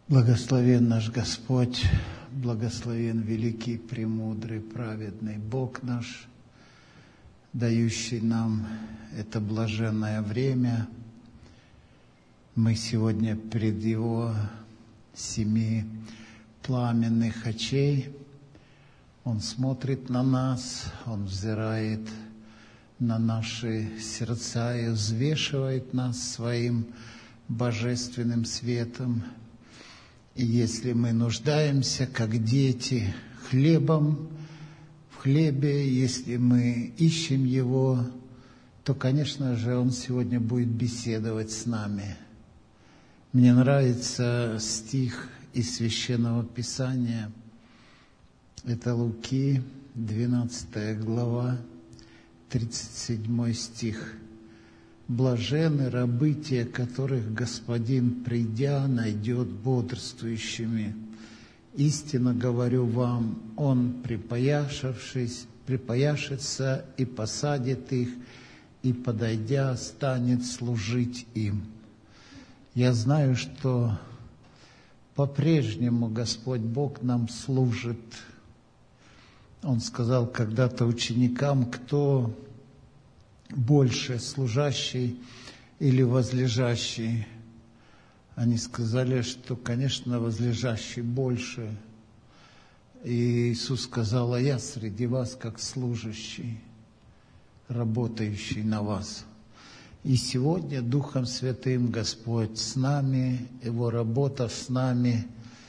Благословен наш Господь, благословен великий, премудрый, праведный Бог наш, дающий нам это блаженное время. Мы сегодня пред Его 7 пламенных очей. Он смотрит на нас, Он взирает на наши сердца и взвешивает нас своим божественным светом. И если мы нуждаемся, как дети, в хлебе, если мы ищем Его, то, конечно же, Он сегодня будет беседовать с нами. Мне нравится стих из Священного Писания. Это Луки, 12 глава, 37 стих. «Блаженны рабы те, которых Господин, придя, найдет бодрствующими. Истинно говорю вам, Он, припояшется и посадит их, и, подойдя, станет служить им». Я знаю, что по-прежнему Господь Бог нам служит. Он сказал когда-то ученикам, кто больше, служащий или возлежащий? Они сказали, что, конечно, возлежащий больше. И Иисус сказал: а я среди вас как служащий, работающий на вас. И сегодня Духом Святым Господь с нами, Его работа с нами.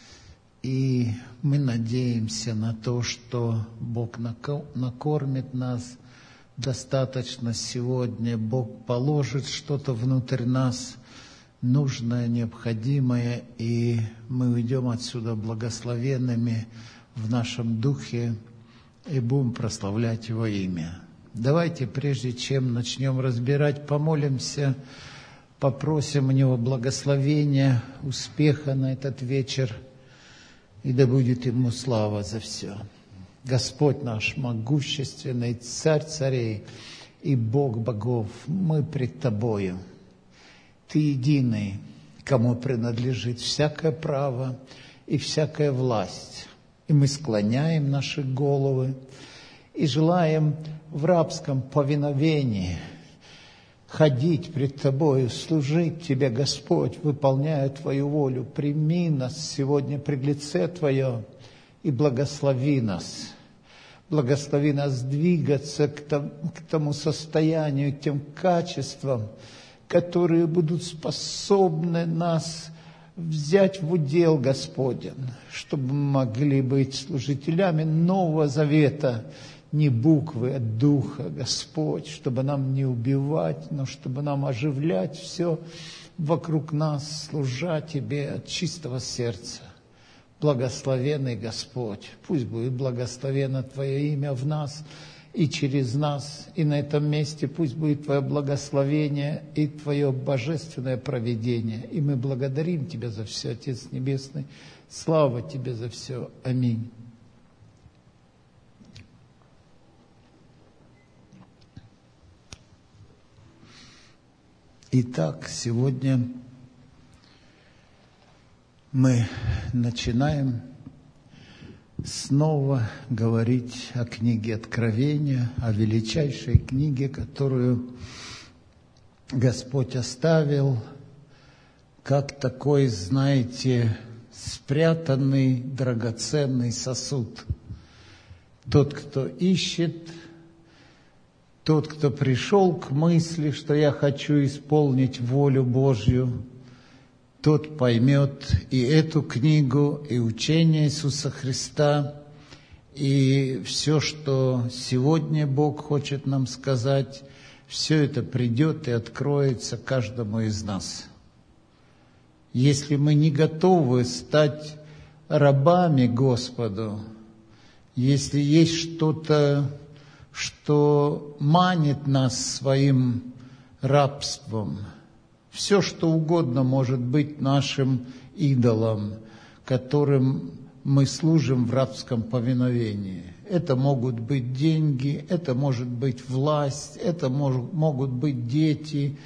И мы надеемся на то, что Бог накормит нас достаточно сегодня. Бог положит что-то внутрь нас, нужное, необходимое, и мы уйдем отсюда благословенными в нашем духе и будем прославлять Его имя. Давайте, прежде чем начнем разбирать, помолимся, попросим у Него благословения, успеха на этот вечер, и да будет Ему слава за все. Господь наш, могущественный Царь царей и Бог богов, мы пред Тобою. Ты единый, кому принадлежит всякое право и всякая власть. И мы склоняем наши головы и желаем в рабском повиновении ходить пред Тобою, служить Тебе, Господь, выполняя Твою волю. Прими нас сегодня пред лице Твое и благослови нас. Благослови нас двигаться к тому состоянию, к тем качествам, которые будут способны нас взять в удел, Господен, чтобы мы могли быть служителями Нового Завета, не буквы, а Духа, Господь, чтобы нам не убивать, но чтобы нам оживлять все вокруг нас, служа Тебе от чистого сердца. Благословенный Господь, пусть будет благословено Твое имя в нас и через нас, и на этом месте пусть будет Твое благословение и Твое божественное провидение. И мы благодарим Тебя за все, Отец Небесный. Слава Тебе за все. Аминь. Итак, сегодня мы начинаем снова говорить о книге Откровения, о величайшей книге, которую Господь оставил, как такой, знаете, спрятанный драгоценный сосуд. Тот, кто ищет, тот, кто пришел к мысли, что я хочу исполнить волю Божью, тот поймет и эту книгу, и учение Иисуса Христа, и все, что сегодня Бог хочет нам сказать, все это придет и откроется каждому из нас. Если мы не готовы стать рабами Господу, если есть что-то, что манит нас своим рабством, все, что угодно может быть нашим идолом, которым мы служим в рабском повиновении. Это могут быть деньги, это может быть власть, это могут быть дети,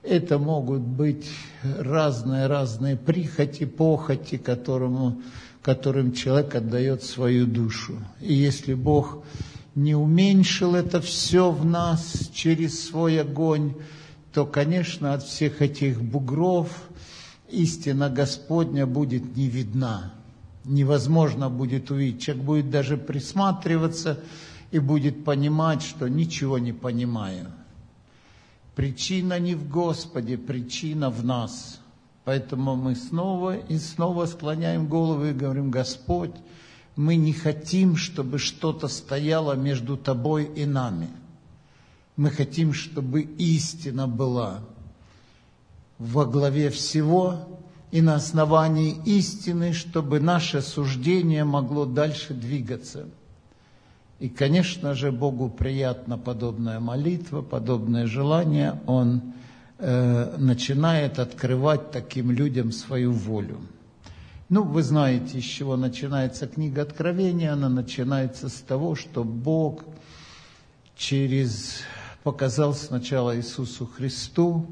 Это могут быть разные прихоти, похоти, которым человек отдает свою душу. И если Бог не уменьшил это все в нас через свой огонь, то, конечно, от всех этих бугров истина Господня будет не видна. Невозможно будет увидеть. Человек будет даже присматриваться и будет понимать, что ничего не понимаю. Причина не в Господе, причина в нас. Поэтому мы снова и снова склоняем голову и говорим: Господь, мы не хотим, чтобы что-то стояло между Тобой и нами. Мы хотим, чтобы истина была во главе всего, и на основании истины, чтобы наше суждение могло дальше двигаться. И, конечно же, Богу приятна подобная молитва, подобное желание. Он начинает открывать таким людям свою волю. Вы знаете, с чего начинается книга Откровения. Она начинается с того, что Бог показал сначала Иисусу Христу.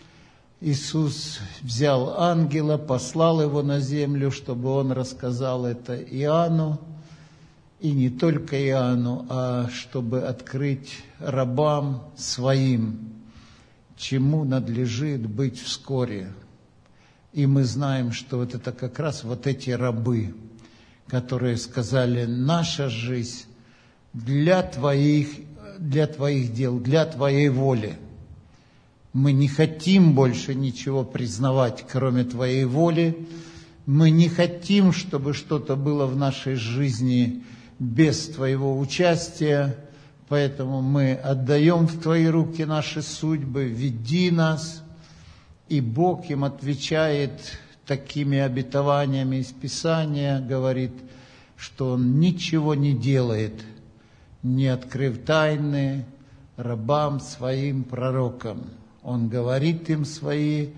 Иисус взял ангела, послал его на землю, чтобы он рассказал это Иоанну. И не только Иоанну, а чтобы открыть рабам своим, чему надлежит быть вскоре. И мы знаем, что это как раз эти рабы, которые сказали: наша жизнь для Твоих дел, для Твоей воли. Мы не хотим больше ничего признавать, кроме Твоей воли. Мы не хотим, чтобы что-то было в нашей жизни без Твоего участия, поэтому мы отдаем в Твои руки наши судьбы, веди нас. И Бог им отвечает такими обетованиями из Писания, говорит, что Он ничего не делает, не открыв тайны рабам своим пророкам. Он говорит им свои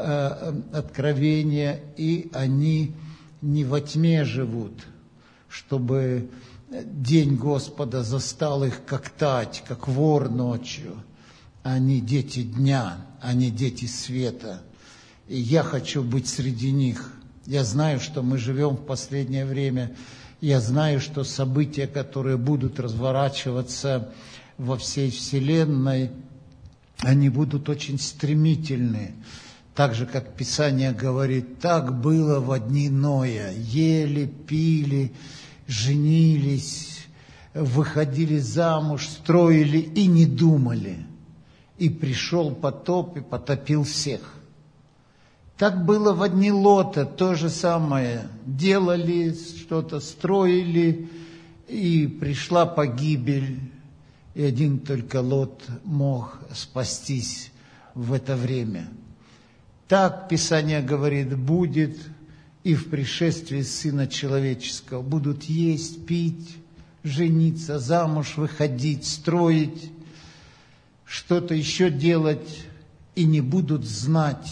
откровения, и они не во тьме живут, чтобы день Господа застал их как тать, как вор ночью. Они дети дня, они дети света. И я хочу быть среди них. Я знаю, что мы живем в последнее время. Я знаю, что события, которые будут разворачиваться во всей вселенной, они будут очень стремительны. Так же, как Писание говорит, так было во дни Ноя. Ели, пили, женились, выходили замуж, строили и не думали. И пришел потоп и потопил всех. Так было во дни Лота, то же самое. Делали что-то, строили, и пришла погибель. И один только Лот мог спастись в это время. Так Писание говорит, будет и в пришествии Сына Человеческого. Будут есть, пить, жениться, замуж выходить, строить, что-то еще делать, и не будут знать.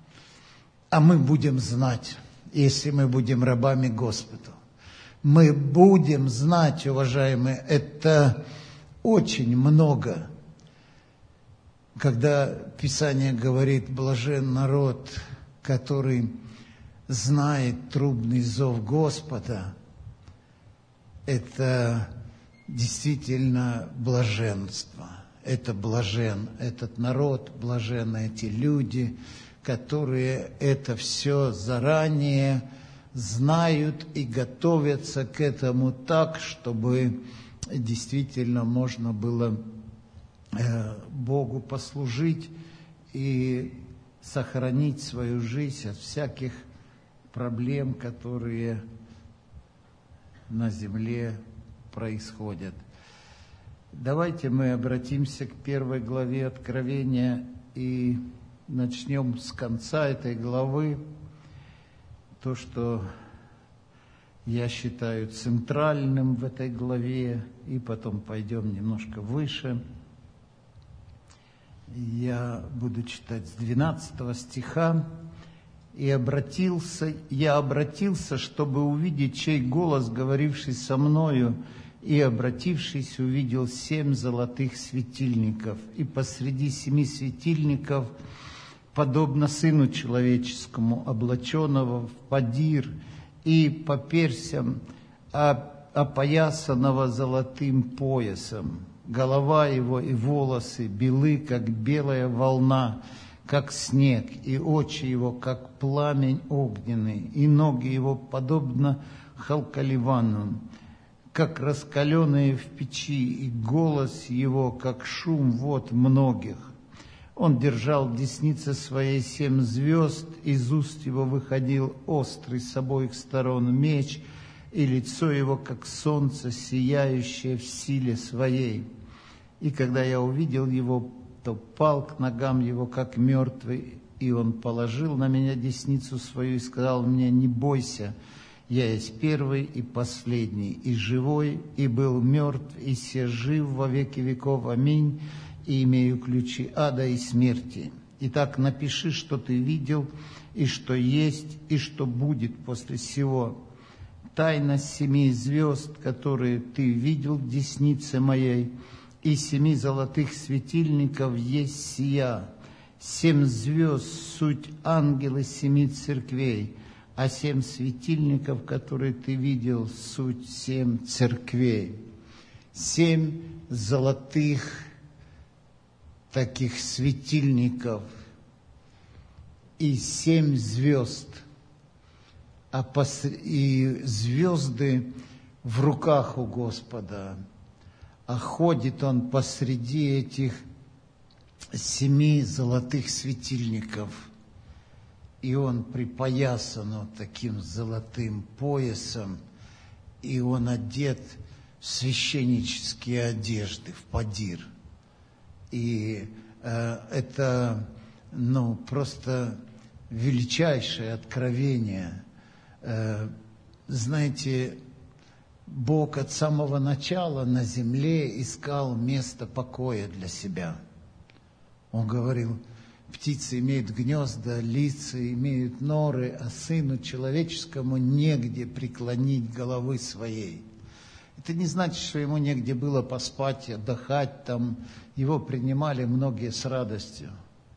А мы будем знать, если мы будем рабами Господу. Мы будем знать, уважаемые, это очень много. Когда Писание говорит, блажен народ, который знает трубный зов Господа, это действительно блаженство. Это блажен этот народ, блаженны эти люди, которые это все заранее знают и готовятся к этому так, чтобы действительно можно было Богу послужить и сохранить свою жизнь от всяких проблем, которые на земле происходят. Давайте мы обратимся к 1 главе Откровения и начнем с конца этой главы. То, что я считаю центральным в этой главе, и потом пойдем немножко выше. Я буду читать с 12 стиха. «Я обратился, чтобы увидеть, чей голос, говоривший со мною, и, обратившись, увидел 7 золотых светильников, и посреди 7 светильников подобно Сыну Человеческому, облаченного в подир и по персям, опоясанного золотым поясом. Голова его и волосы белы, как белая волна, как снег, и очи его, как пламень огненный, и ноги его, подобно халкаливану, как раскаленные в печи, и голос его, как шум вод многих. Он держал в деснице своей 7 звезд, из уст его выходил острый с обоих сторон меч, и лицо его, как солнце, сияющее в силе своей. И когда я увидел его, то пал к ногам его, как мертвый, и он положил на меня десницу свою и сказал мне: не бойся, я есть первый и последний, и живой, и был мертв, и се жив во веки веков. Аминь. И имею ключи ада и смерти. Итак, напиши, что ты видел, и что есть, и что будет после сего. Тайна 7 звезд, которые ты видел в деснице моей, и 7 золотых светильников есть сия. 7 звезд — суть ангелы 7 церквей, а 7 светильников, которые ты видел, суть 7 церквей. 7 золотых таких светильников и 7 звезд, и звезды в руках у Господа, а ходит Он посреди этих 7 золотых светильников, и Он припоясан вот таким золотым поясом, и Он одет в священнические одежды, в подир. И это, просто величайшее откровение. Знаете, Бог от самого начала на земле искал место покоя для себя. Он говорил: птицы имеют гнезда, лисы имеют норы, а сыну человеческому негде преклонить головы своей. Это не значит, что ему негде было поспать, отдыхать там. Его принимали многие с радостью.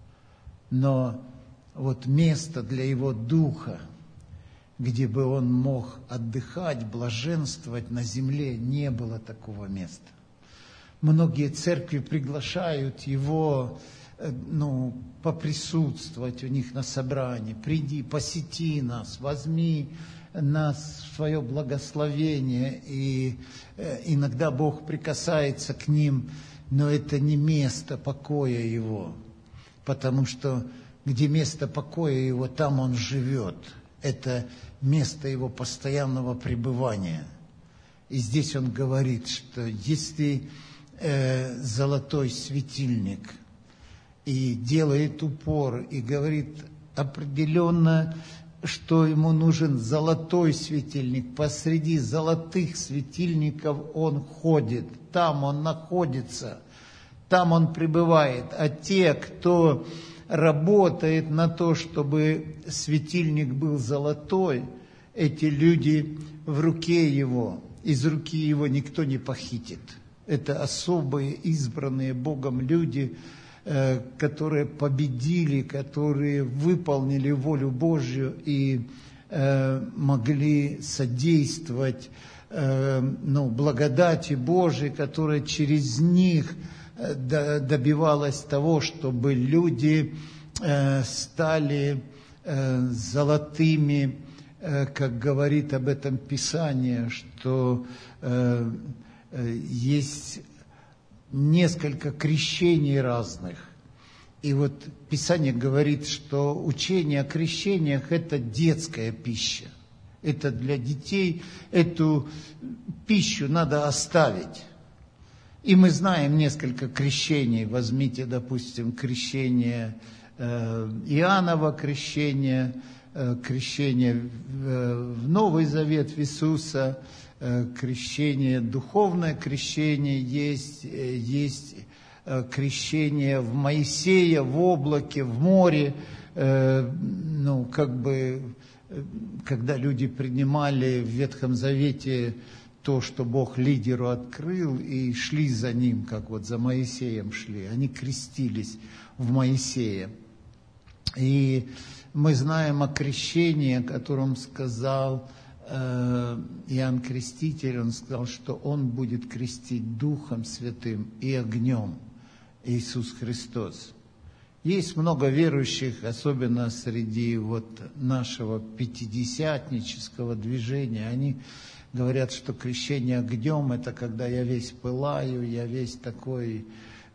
Но вот место для его духа, где бы он мог отдыхать, блаженствовать на земле, не было такого места. Многие церкви приглашают его, поприсутствовать у них на собрании. Приди, посети нас, возьми нас в свое благословение. И иногда Бог прикасается к ним, но это не место покоя его, потому что где место покоя его, там он живет. Это место его постоянного пребывания. И здесь он говорит, что если золотой светильник, и делает упор, и говорит определенно, что ему нужен золотой светильник. Посреди золотых светильников он ходит, там он находится, там он пребывает. А те, кто работает на то, чтобы светильник был золотой, эти люди в руке его, из руки его никто не похитит. Это особые, избранные Богом люди, которые победили, которые выполнили волю Божью и могли содействовать благодати Божией, которая через них добивалась того, чтобы люди стали золотыми, как говорит об этом Писание, что есть несколько крещений разных. И вот Писание говорит, что учение о крещениях – это детская пища. Это для детей, эту пищу надо оставить. И мы знаем несколько крещений. Возьмите, допустим, крещение Иоаннова, крещение в Новый Завет в Иисуса, крещение, духовное крещение есть крещение в Моисея, в облаке, в море, когда люди принимали в Ветхом Завете то, что Бог лидеру открыл, и шли за ним, как вот за Моисеем шли. Они крестились в Моисея. И мы знаем о крещении, о котором сказал Иоанн Креститель. Он сказал, что он будет крестить Духом Святым и огнем, Иисус Христос. Есть много верующих, особенно среди нашего пятидесятнического движения. Они говорят, что крещение огнем – это когда я весь пылаю, я весь такой,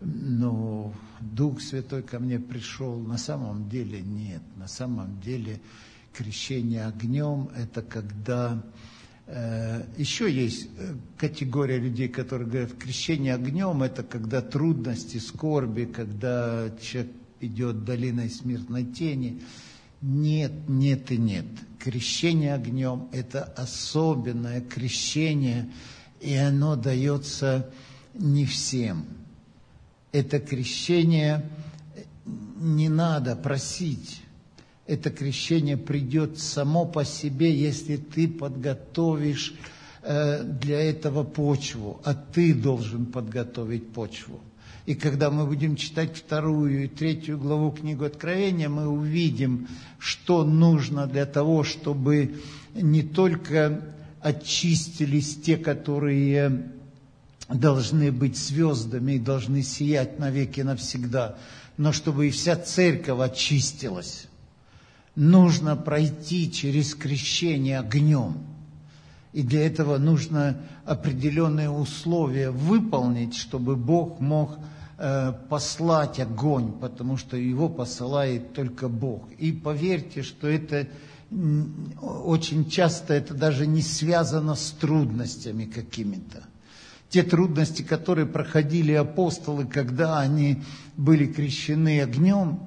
Дух Святой ко мне пришел. На самом деле нет. На самом деле крещение огнем – это когда… Еще есть категория людей, которые говорят, крещение огнем – это когда трудности, скорби, когда человек идет долиной смертной тени. Нет, нет и нет. Крещение огнем – это особенное крещение, и оно дается не всем. Это крещение не надо просить. Это крещение придет само по себе, если ты подготовишь для этого почву, а ты должен подготовить почву. И когда мы будем читать 2 и 3 главу книгу Откровения, мы увидим, что нужно для того, чтобы не только очистились те, которые должны быть звездами и должны сиять навеки навсегда, но чтобы и вся церковь очистилась. Нужно пройти через крещение огнем. И для этого нужно определенные условия выполнить, чтобы Бог мог послать огонь, потому что его посылает только Бог. И поверьте, что это очень часто это даже не связано с трудностями какими-то. Те трудности, которые проходили апостолы, когда они были крещены огнем,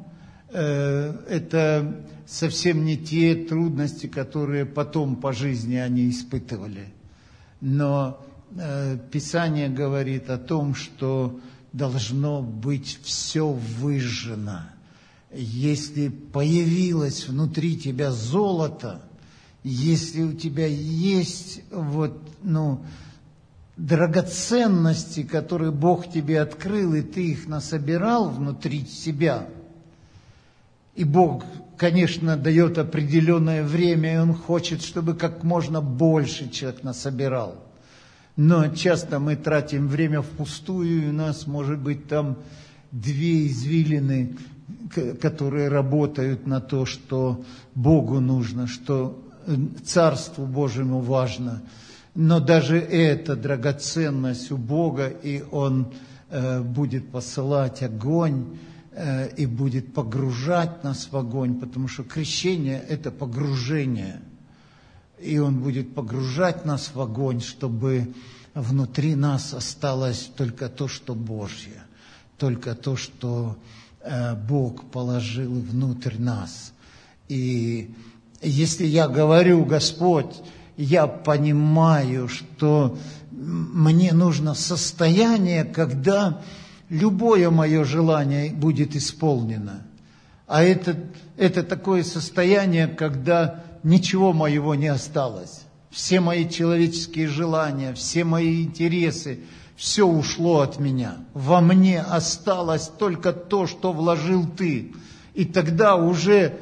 это совсем не те трудности, которые потом по жизни они испытывали. Но Писание говорит о том, что должно быть все выжжено. Если появилось внутри тебя золото, если у тебя есть драгоценности, которые Бог тебе открыл, и ты их насобирал внутри себя, и Бог, конечно, дает определенное время, и Он хочет, чтобы как можно больше человек насобирал. Но часто мы тратим время впустую, и у нас, может быть, там 2 извилины, которые работают на то, что Богу нужно, что Царству Божьему важно. Но даже это драгоценность у Бога, и Он будет посылать огонь, и будет погружать нас в огонь, потому что крещение – это погружение. И Он будет погружать нас в огонь, чтобы внутри нас осталось только то, что Божье, только то, что Бог положил внутрь нас. И если я говорю, Господь, я понимаю, что мне нужно состояние, когда любое мое желание будет исполнено. А это такое состояние, когда ничего моего не осталось. Все мои человеческие желания, все мои интересы, все ушло от меня. Во мне осталось только то, что вложил Ты. И тогда уже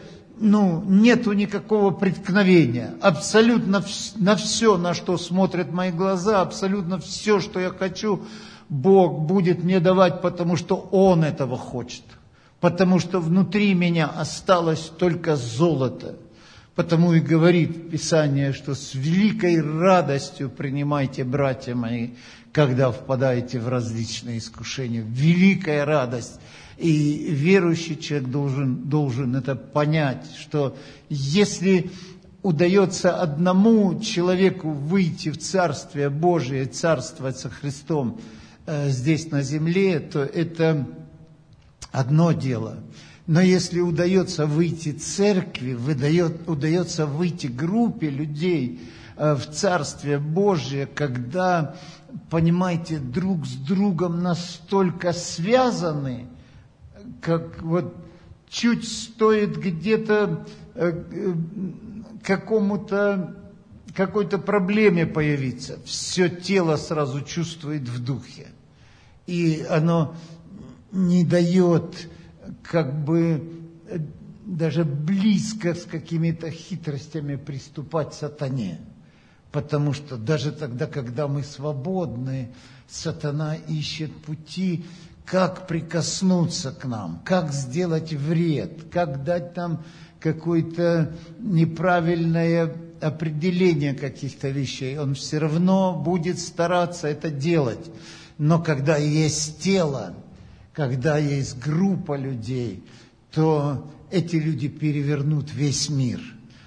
нету никакого преткновения. Абсолютно на все, на что смотрят мои глаза, абсолютно все, что я хочу, Бог будет мне давать, потому что Он этого хочет. Потому что внутри меня осталось только золото. Потому и говорит Писание, что с великой радостью принимайте, братья мои, когда впадаете в различные искушения. Великая радость. И верующий человек должен это понять, что если удается одному человеку выйти в Царствие Божие, царствовать со Христом здесь на земле, то это одно дело. Но если удается выйти церкви, удается выйти группе людей в Царствие Божие, когда, понимаете, друг с другом настолько связаны, как чуть стоит где-то какой-то проблеме появиться, все тело сразу чувствует в духе. И оно не дает даже близко с какими-то хитростями приступать сатане. Потому что даже тогда, когда мы свободны, сатана ищет пути, как прикоснуться к нам, как сделать вред, как дать нам какое-то неправильное определение каких-то вещей. Он все равно будет стараться это делать. Но когда есть тело, когда есть группа людей, то эти люди перевернут весь мир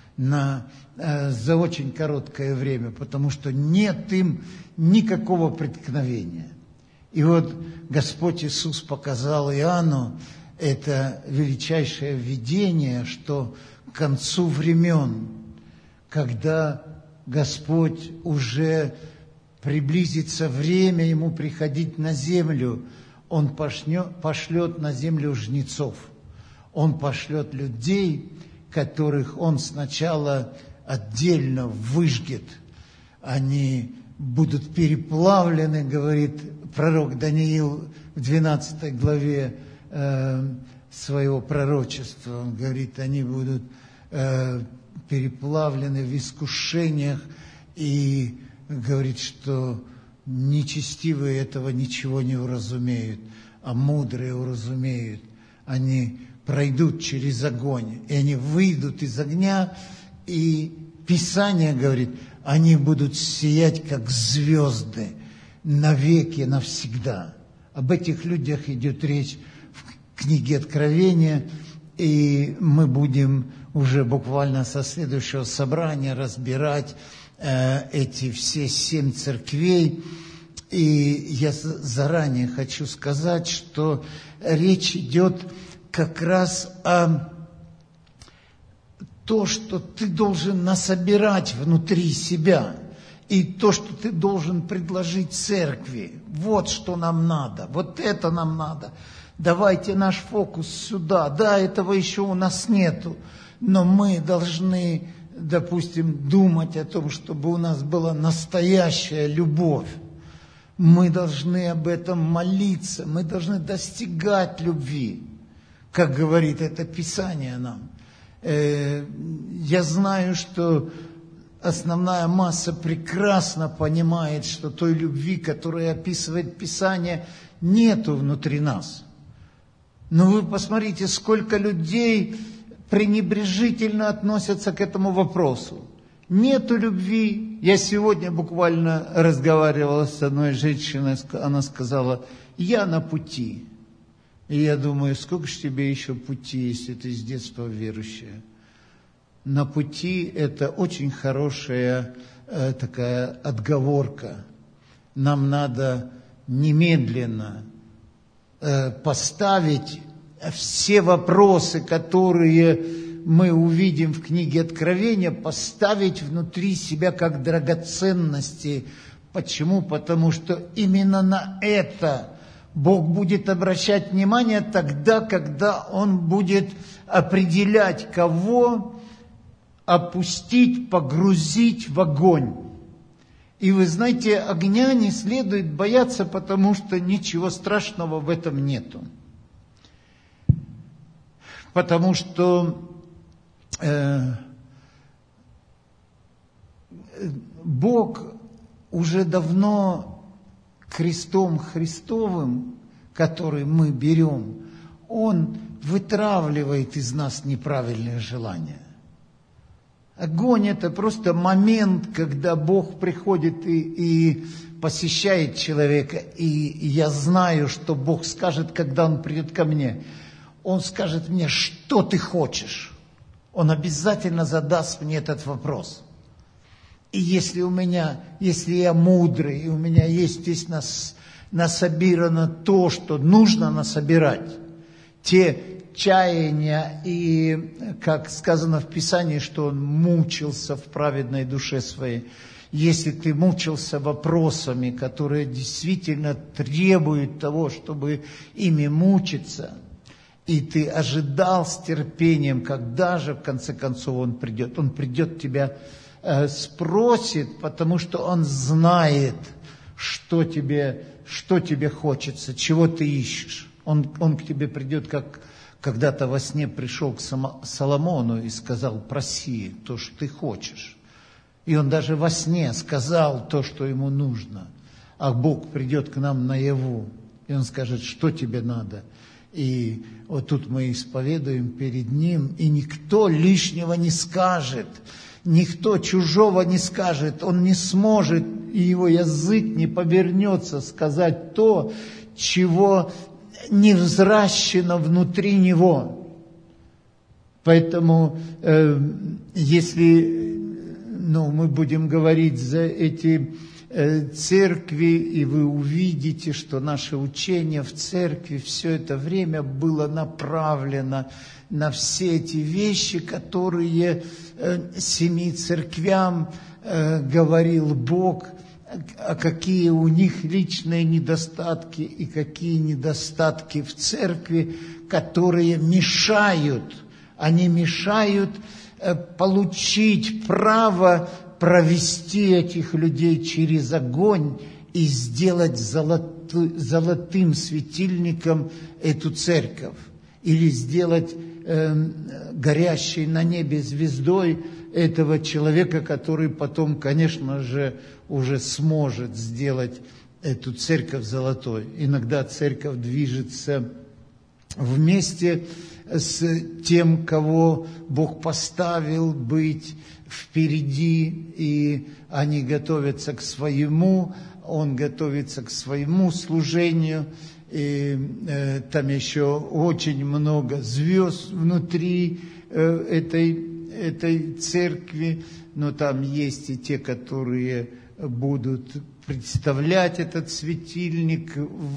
за очень короткое время, потому что нет им никакого преткновения. И вот Господь Иисус показал Иоанну это величайшее видение, что к концу времен, когда Господь уже приблизится время Ему приходить на землю, Он пошлет на землю жнецов. Он пошлет людей, которых Он сначала отдельно выжгет. Они будут переплавлены, говорит пророк Даниил в 12 главе своего пророчества. Он говорит, они будут переплавлены в искушениях, и говорит, что нечестивые этого ничего не уразумеют, а мудрые уразумеют. Они пройдут через огонь, и они выйдут из огня, и Писание говорит, они будут сиять, как звезды, навеки, навсегда. Об этих людях идет речь в книге Откровения, и мы будем уже буквально со следующего собрания разбирать эти все 7 церквей. И я заранее хочу сказать, что речь идет как раз о том, что ты должен насобирать внутри себя, и то, что ты должен предложить церкви. Вот что нам надо, вот это нам надо. Давайте наш фокус сюда. Да, этого еще у нас нету, но мы должны, допустим, думать о том, чтобы у нас была настоящая любовь. Мы должны об этом молиться, мы должны достигать любви, как говорит это Писание нам. Я знаю, что основная масса прекрасно понимает, что той любви, которую описывает Писание, нету внутри нас. Но вы посмотрите, сколько людей пренебрежительно относятся к этому вопросу. Нету любви. Я сегодня буквально разговаривала с одной женщиной, она сказала, я на пути. И я думаю, сколько же тебе еще пути, если ты с детства верующая? На пути – это очень хорошая такая отговорка. Нам надо немедленно поставить все вопросы, которые мы увидим в книге Откровения, поставить внутри себя как драгоценности. Почему? Потому что именно на это Бог будет обращать внимание тогда, когда Он будет определять, кого опустить, погрузить в огонь. И вы знаете, огня не следует бояться, потому что ничего страшного в этом нету. Потому что Бог уже давно крестом Христовым, который мы берем, Он вытравливает из нас неправильные желания. Огонь – это просто момент, когда Бог приходит и посещает человека. И я знаю, что Бог скажет, когда Он придет ко мне. Он скажет мне, что ты хочешь. Он обязательно задаст мне этот вопрос. И если я мудрый, и у меня есть здесь насобирано то, что нужно насобирать, те чаяния, и, как сказано в Писании, что он мучился в праведной душе своей. Если ты мучился вопросами, которые действительно требуют того, чтобы ими мучиться, и ты ожидал с терпением, когда же в конце концов он придет тебя спросит, потому что он знает, что тебе хочется, чего ты ищешь. Он к тебе придет как когда-то во сне пришел к Соломону и сказал: проси то, что ты хочешь. И он даже во сне сказал то, что ему нужно. А Бог придет к нам наяву, и Он скажет: что тебе надо? И вот тут мы исповедуем перед Ним, и никто лишнего не скажет, никто чужого не скажет, он не сможет, и его язык не повернется сказать то, чего не взращено внутри него. Поэтому, если мы будем говорить за эти церкви, и вы увидите, что наше учение в церкви все это время было направлено на все эти вещи, которые 7 церквям говорил Бог, а какие у них личные недостатки и какие недостатки в церкви, которые мешают, они мешают получить право провести этих людей через огонь и сделать золотым светильником эту церковь, или сделать горящей на небе звездой этого человека, который потом, конечно же, уже сможет сделать эту церковь золотой. Иногда церковь движется вместе с тем, кого Бог поставил быть впереди, и они готовятся к своему, он готовится к своему служению, и там еще очень много звезд внутри этой церкви, но там есть и те, которые будут представлять этот светильник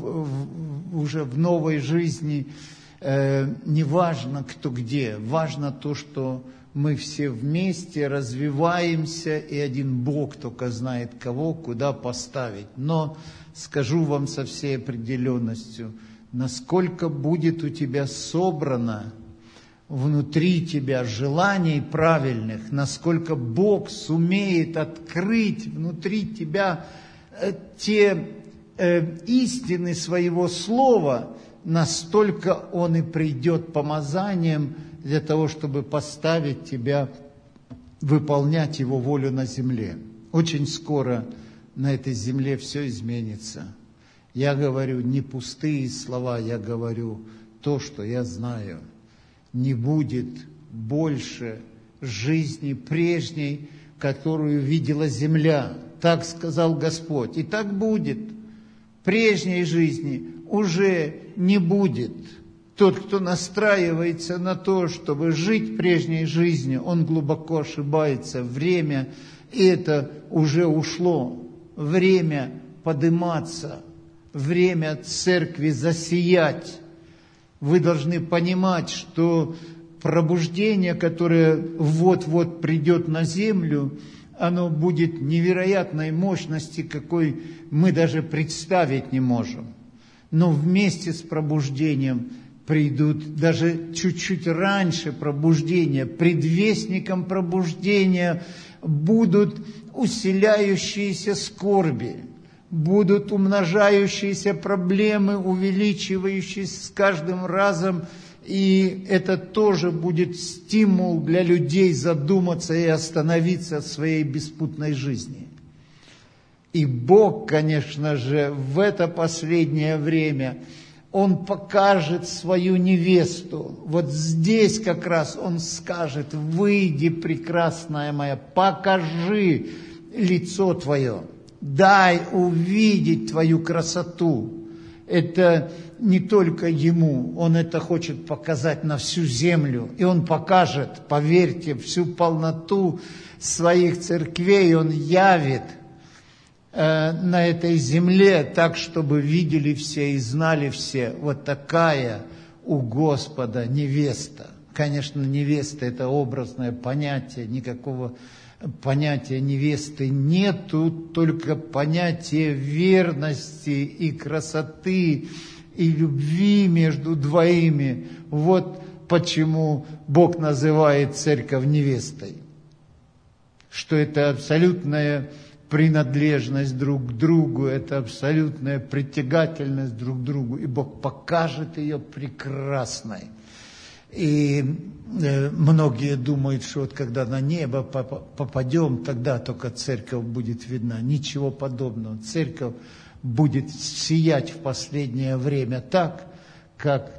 уже в новой жизни. Не важно, кто где, важно то, что мы все вместе развиваемся, и один Бог только знает, кого куда поставить. Но скажу вам со всей определенностью, насколько будет у тебя собрано внутри тебя желаний правильных, насколько Бог сумеет открыть внутри тебя те истины своего слова, настолько Он и придет помазанием для того, чтобы поставить тебя выполнять Его волю на земле. Очень скоро на этой земле все изменится. Я говорю не пустые слова, я говорю то, что я знаю. Не будет больше жизни прежней, которую видела земля. Так сказал Господь. И так будет. Прежней жизни уже не будет. Тот, кто настраивается на то, чтобы жить прежней жизнью, он глубоко ошибается. Время это уже ушло. Время подниматься. Время церкви засиять. Вы должны понимать, что пробуждение, которое вот-вот придет на землю, оно будет невероятной мощности, какой мы даже представить не можем. Но вместе с пробуждением придут даже чуть-чуть раньше пробуждения, предвестником пробуждения будут усиляющиеся скорби, будут умножающиеся проблемы, увеличивающиеся с каждым разом, и это тоже будет стимул для людей задуматься и остановиться в своей беспутной жизни. И Бог, конечно же, в это последнее время Он покажет свою невесту. Вот здесь как раз Он скажет: выйди, прекрасная моя, покажи лицо твое, дай увидеть твою красоту. Это не только Ему, Он это хочет показать на всю землю. И Он покажет, поверьте, всю полноту своих церквей Он явит на этой земле, так, чтобы видели все и знали все: вот такая у Господа невеста. Конечно, невеста – это образное понятие, никакого понятия невесты нету, только понятие верности и красоты, и любви между двоими. Вот почему Бог называет церковь невестой. Что это абсолютная принадлежность друг к другу, это абсолютная притягательность друг к другу, и Бог покажет ее прекрасной. И многие думают, что вот когда на небо попадем, тогда только церковь будет видна. Ничего подобного. Церковь будет сиять в последнее время так, как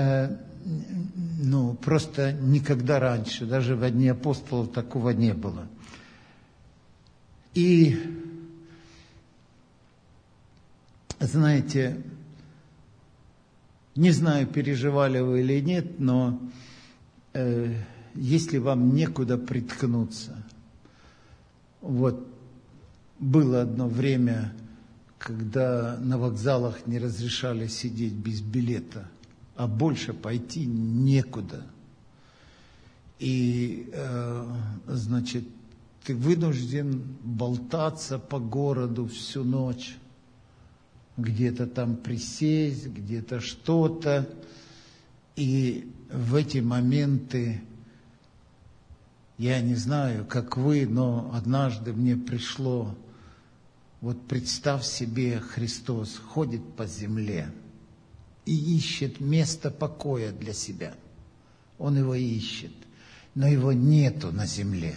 просто никогда раньше. Даже во дни апостолов такого не было. И, знаете, не знаю, переживали вы или нет, но если вам некуда приткнуться, вот было одно время, когда на вокзалах не разрешали сидеть без билета, а больше пойти некуда. И, значит, ты вынужден болтаться по городу всю ночь, где-то там присесть, где-то что-то. И в эти моменты, я не знаю, как вы, но однажды мне пришло, вот представь себе, Христос ходит по земле и ищет место покоя для себя. Он его ищет, но его нету на земле.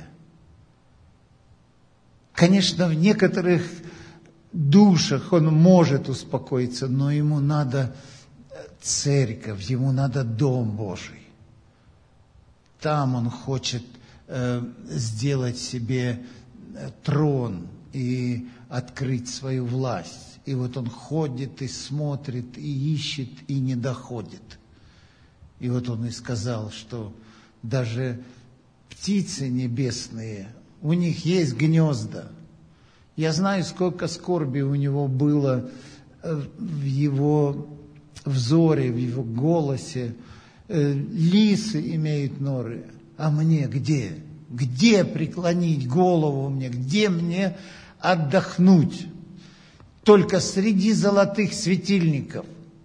Конечно, в некоторых душах он может успокоиться, но ему надо церковь, ему надо Дом Божий. Там он хочет сделать себе трон и открыть свою власть. И вот он ходит и смотрит, и ищет, и не доходит. И вот он и сказал, что даже птицы небесные, у них есть гнезда. Я знаю, сколько скорби у него было в его взоре, в его голосе. Лисы имеют норы, а мне где? Где преклонить голову мне? Где мне отдохнуть? Только среди золотых светильников,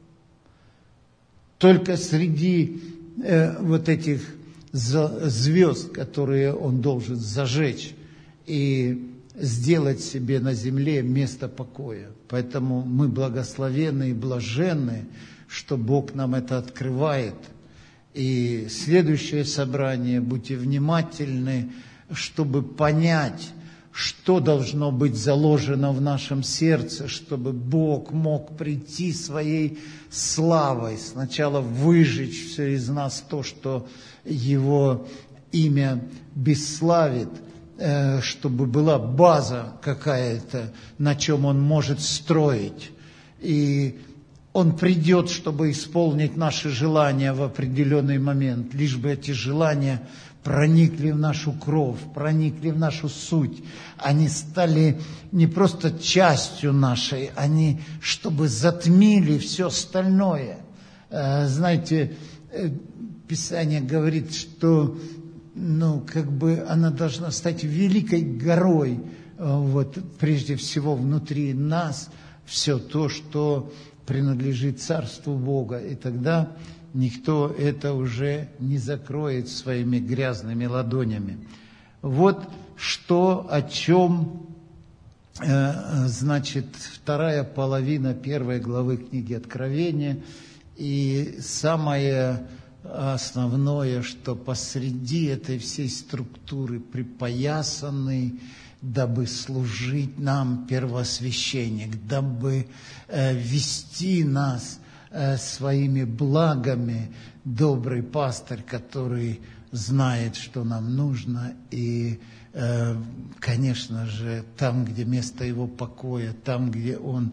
только среди вот этих звезд, которые он должен зажечь и сделать себе на земле место покоя. Поэтому мы благословенны и блаженны, что Бог нам это открывает. И следующее собрание, будьте внимательны, чтобы понять, что должно быть заложено в нашем сердце, чтобы Бог мог прийти своей славой, сначала выжечь все из нас то, что Его имя бесславит, чтобы была база какая-то, на чем Он может строить. И Он придет, чтобы исполнить наши желания в определенный момент, лишь бы эти желания проникли в нашу кровь, проникли в нашу суть. Они стали не просто частью нашей, они чтобы затмили все остальное. Знаете, Писание говорит, что она должна стать великой горой, вот, прежде всего внутри нас, все то, что принадлежит Царству Бога. И тогда никто это уже не закроет своими грязными ладонями. Вот что, о чем, значит, вторая половина первой главы книги Откровения. И самое основное, что посреди этой всей структуры припоясанный, дабы служить нам первосвященник, дабы вести нас своими благами, добрый пастырь, который знает, что нам нужно, и, конечно же, там, где место его покоя, там, где он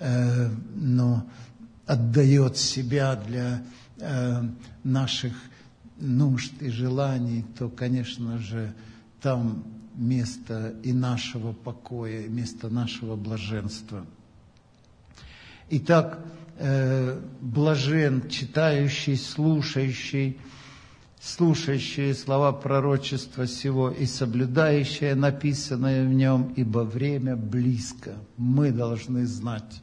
отдает себя для наших нужд и желаний, то, конечно же, там место и нашего покоя, и место нашего блаженства. Итак, блажен читающий, слушающий слова пророчества сего и соблюдающий написанное в нем, ибо время близко. Мы должны знать.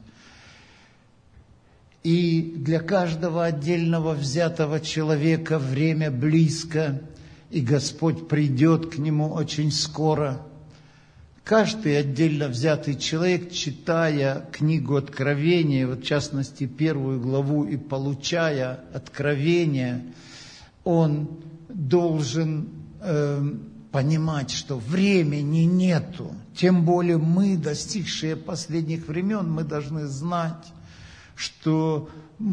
И для каждого отдельного взятого человека время близко, и Господь придет к нему очень скоро. Каждый отдельно взятый человек, читая книгу Откровения, вот в частности 1 главу, и получая откровение, он должен понимать, что времени нету. Тем более мы, достигшие последних времен, мы должны знать, что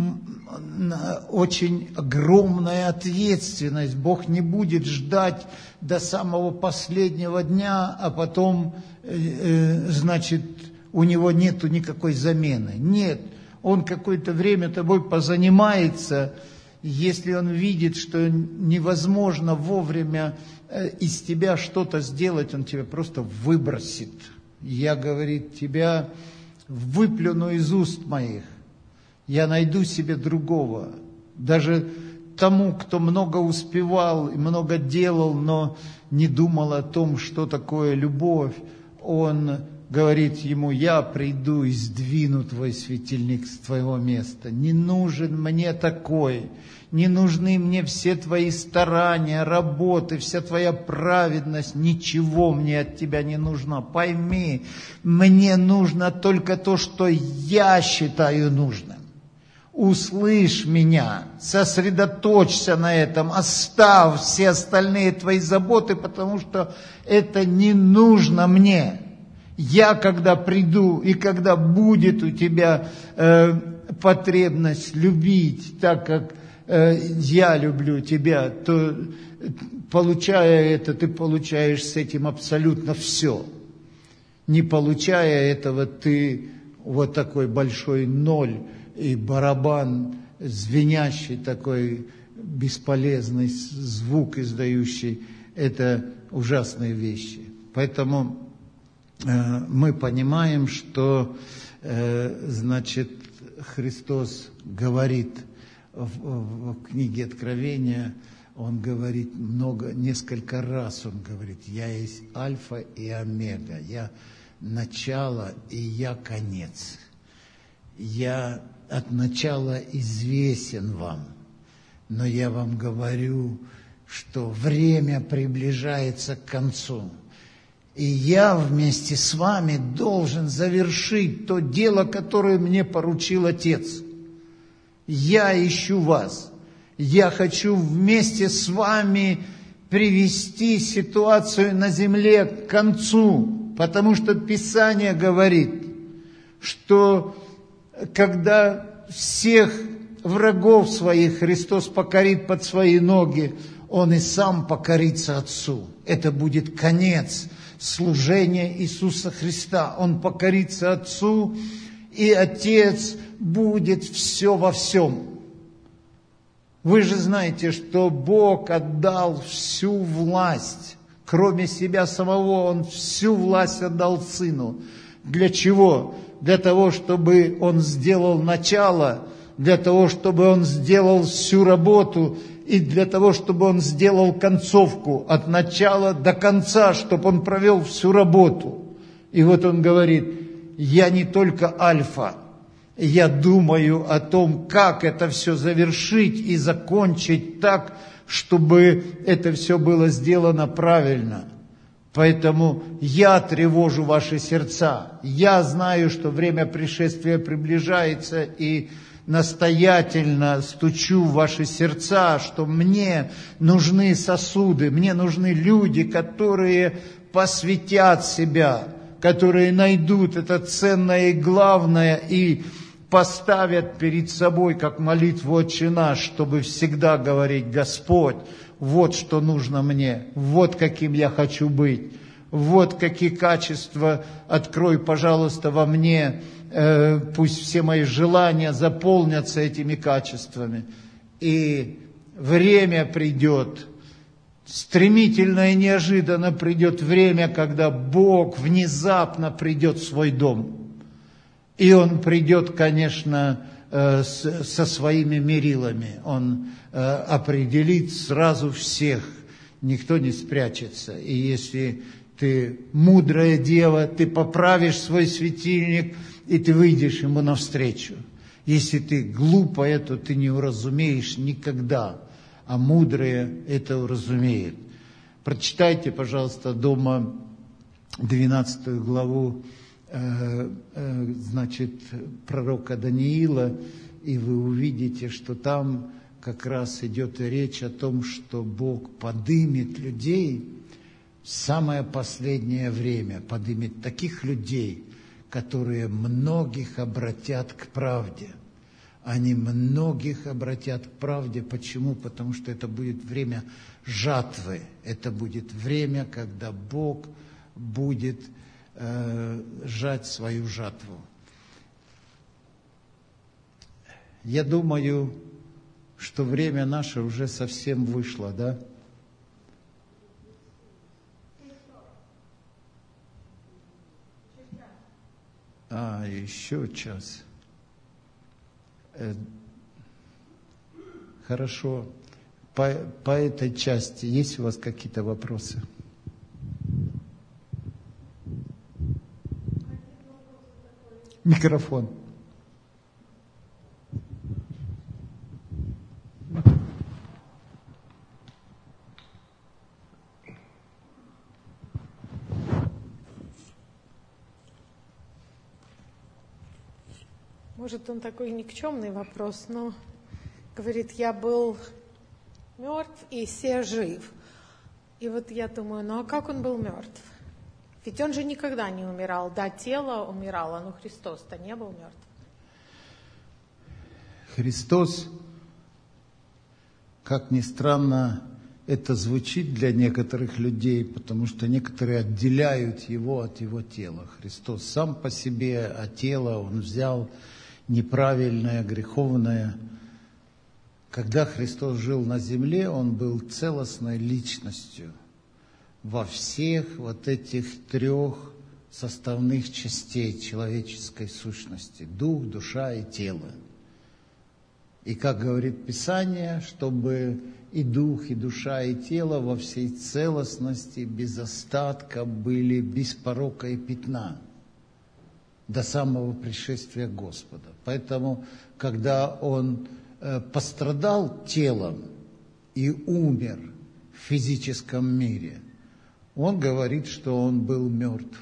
очень огромная ответственность. Бог не будет ждать до самого последнего дня, а потом, значит, у него нету никакой замены. Нет, он какое-то время тобой позанимается, если он видит, что невозможно вовремя из тебя что-то сделать, он тебя просто выбросит. Я, говорит, тебя выплюну из уст моих. Я найду себе другого. Даже тому, кто много успевал и много делал, но не думал о том, что такое любовь, он говорит ему: я приду и сдвину твой светильник с твоего места. Не нужен мне такой. Не нужны мне все твои старания, работы, вся твоя праведность. Ничего мне от тебя не нужно. Пойми, мне нужно только то, что я считаю нужным. Услышь меня, сосредоточься на этом, оставь все остальные твои заботы, потому что это не нужно мне. Я, когда приду и когда будет у тебя потребность любить так, как я люблю тебя, то, получая это, ты получаешь с этим абсолютно все. Не получая этого, ты вот такой большой ноль и барабан, звенящий такой, бесполезный звук издающий. Это ужасные вещи. Поэтому мы понимаем, что, значит, Христос говорит в книге Откровения, Он говорит несколько раз Он говорит: я есть Альфа и Омега, я начало и я конец. Я от начала известен вам, но я вам говорю, что время приближается к концу. И я вместе с вами должен завершить то дело, которое мне поручил Отец. Я ищу вас. Я хочу вместе с вами привести ситуацию на земле к концу, потому что Писание говорит, что когда всех врагов своих Христос покорит под свои ноги, Он и сам покорится Отцу. Это будет конец служения Иисуса Христа. Он покорится Отцу, и Отец будет все во всем. Вы же знаете, что Бог отдал всю власть. Кроме себя самого, Он всю власть отдал Сыну. Для чего? Для того, чтобы Он сделал начало, для того, чтобы Он сделал всю работу, и для того, чтобы Он сделал концовку от начала до конца, чтобы Он провел всю работу. И вот Он говорит: я не только Альфа, я думаю о том, как это все завершить и закончить так, чтобы это все было сделано правильно. Поэтому я тревожу ваши сердца. Я знаю, что время пришествия приближается, и настоятельно стучу в ваши сердца, что мне нужны сосуды, мне нужны люди, которые посвятят себя, которые найдут это ценное и главное и поставят перед собой, как молитву «Отче наш», чтобы всегда говорить: Господь, вот что нужно мне, вот каким я хочу быть, вот какие качества открой, пожалуйста, во мне, пусть все мои желания заполнятся этими качествами. И время придет, стремительно и неожиданно придет время, когда Бог внезапно придет в свой дом. И Он придет, конечно, со своими мерилами. Он определит сразу всех, никто не спрячется. И если ты мудрая дева, ты поправишь свой светильник, и ты выйдешь ему навстречу. Если ты глупая, то ты не уразумеешь никогда, а мудрые это уразумеют. Прочитайте, пожалуйста, дома 12 главу, значит, пророка Даниила, и вы увидите, что там как раз идет и речь о том, что Бог подымет людей в самое последнее время, подымет таких людей, которые многих обратят к правде. Они многих обратят к правде. Почему? Потому что это будет время жатвы. Это будет время, когда Бог будет жать свою жатву. Я думаю, что время наше уже совсем вышло, да? Еще час. Хорошо. По этой части есть у вас какие-то вопросы? Микрофон. Может, он такой никчемный вопрос, но говорит, я был мертв и все жив. И вот я думаю, ну а как он был мертв? Ведь он же никогда не умирал. Да, тело умирало, но Христос-то не был мертв. Христос, как ни странно, это звучит для некоторых людей, потому что некоторые отделяют его от его тела. Христос сам по себе, а тело он взял неправильное, греховное. Когда Христос жил на земле, он был целостной личностью во всех вот этих трех составных частей человеческой сущности: дух, душа и тело. И как говорит Писание, чтобы и дух, и душа, и тело во всей целостности, без остатка были без порока и пятна до самого пришествия Господа. Поэтому, когда Он пострадал телом и умер в физическом мире, Он говорит, что Он был мертв.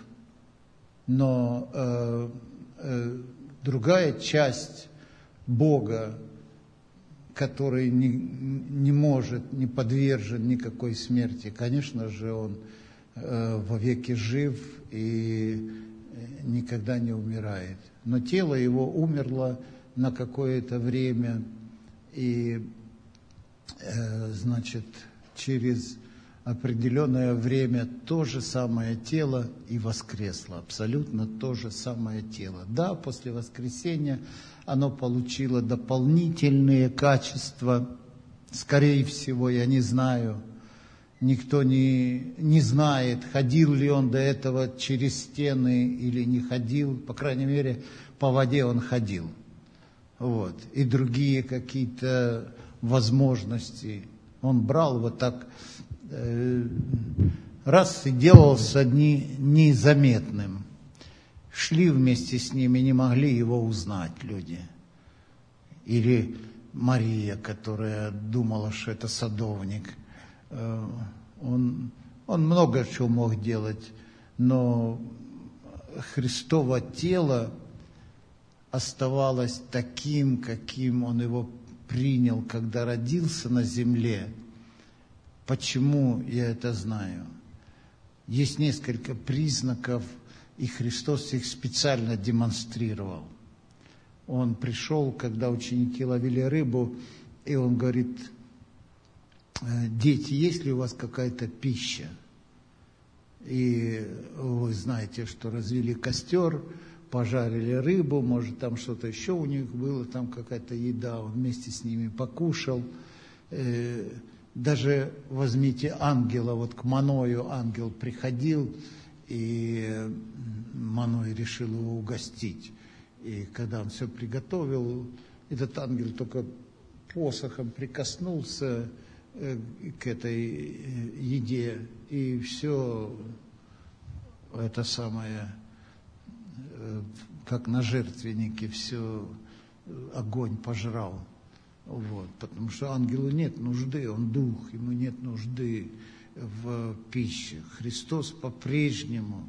Но другая часть Бога, который не может, не подвержен никакой смерти, конечно же, Он вовеки жив и никогда не умирает. Но тело его умерло на какое-то время, и, значит, через определенное время то же самое тело и воскресло, абсолютно то же самое тело. Да, после воскресения оно получило дополнительные качества, скорее всего, я не знаю, никто не знает, ходил ли он до этого через стены или не ходил, по крайней мере, по воде он ходил. Вот. И другие какие-то возможности он брал вот так, раз и делался незаметным. Шли вместе с ними, не могли его узнать люди. Или Мария, которая думала, что это садовник. Он много чего мог делать, но Христово тело оставалось таким, каким он его принял, когда родился на земле. Почему я это знаю? Есть несколько признаков, и Христос их специально демонстрировал. Он пришел, когда ученики ловили рыбу, и он говорит: дети, есть ли у вас какая-то пища? И вы знаете, что развели костер, пожарили рыбу, может, там что-то еще у них было, там какая-то еда, он вместе с ними покушал. Даже возьмите ангела, вот к Маною ангел приходил, и Маной решил его угостить. И когда он все приготовил, этот ангел только посохом прикоснулся к этой еде, и все это самое, как на жертвеннике, все огонь пожрал. Вот, потому что ангелу нет нужды, он дух, ему нет нужды в пище. Христос по-прежнему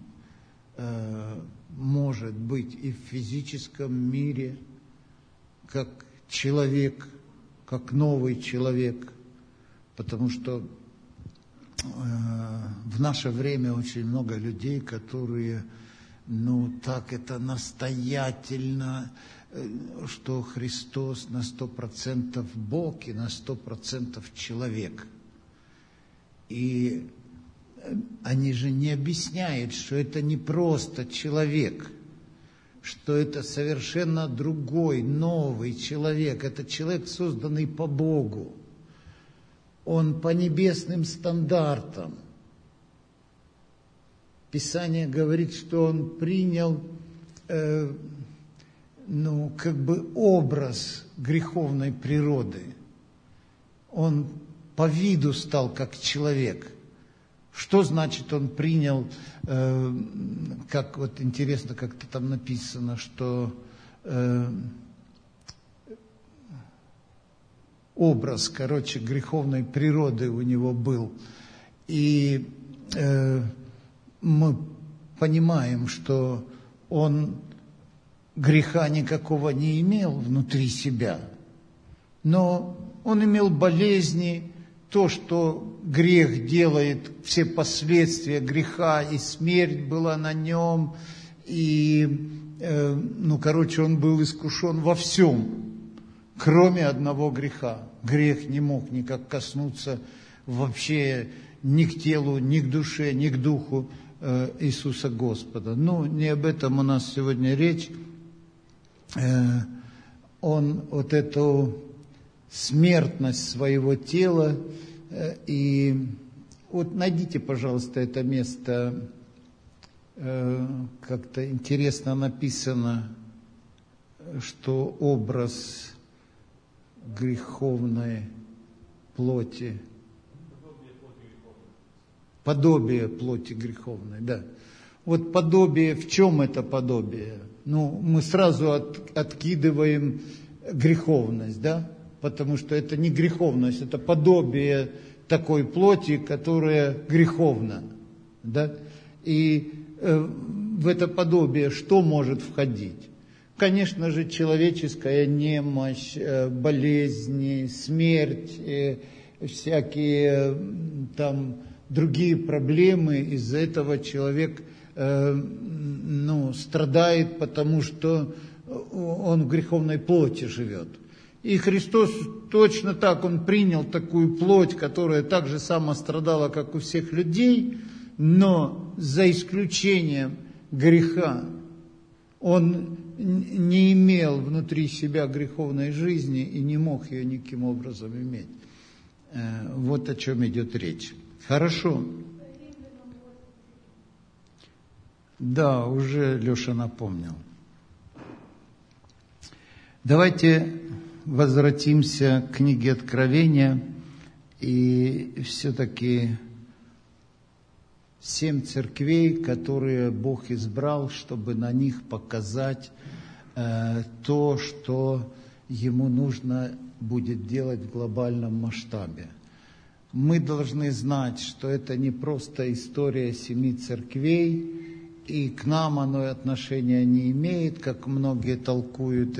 может быть и в физическом мире, как человек, как новый человек, потому что в наше время очень много людей, которые, так это настоятельно, что Христос на 100% Бог и на 100% человек. И они же не объясняют, что это не просто человек, что это совершенно другой, новый человек. Это человек, созданный по Богу. Он по небесным стандартам. Писание говорит, что он принял, образ греховной природы. Он по виду стал как человек. Что значит он принял, как вот интересно, как-то там написано, что образ, греховной природы у него был. И мы понимаем, что он греха никакого не имел внутри себя, но он имел болезни, то, что грех делает, все последствия греха, и смерть была на нем, и, он был искушен во всем, кроме одного греха. Грех не мог никак коснуться вообще ни к телу, ни к душе, ни к духу Иисуса Господа. Не об этом у нас сегодня речь. Он вот эту смертность своего тела, и вот найдите, пожалуйста, это место, как-то интересно написано, что образ греховной плоти, подобие плоти греховной, да. Вот подобие, в чем это подобие? Мы сразу откидываем греховность, да, потому что это не греховность, это подобие такой плоти, которая греховна, да. И в это подобие что может входить? Конечно же, человеческая немощь, болезни, смерть, всякие там другие проблемы. Из-за этого человек страдает, потому что он в греховной плоти живет. И Христос точно так, Он принял такую плоть, которая так же само страдала, как у всех людей, но за исключением греха Он не имел внутри себя греховной жизни и не мог ее никаким образом иметь. Вот о чем идет речь. Хорошо. Да, уже Леша напомнил. Давайте возвратимся к книге Откровения, и все-таки 7 церквей, которые Бог избрал, чтобы на них показать то, что Ему нужно будет делать в глобальном масштабе. Мы должны знать, что это не просто история 7 церквей, и к нам оно отношения не имеет, как многие толкуют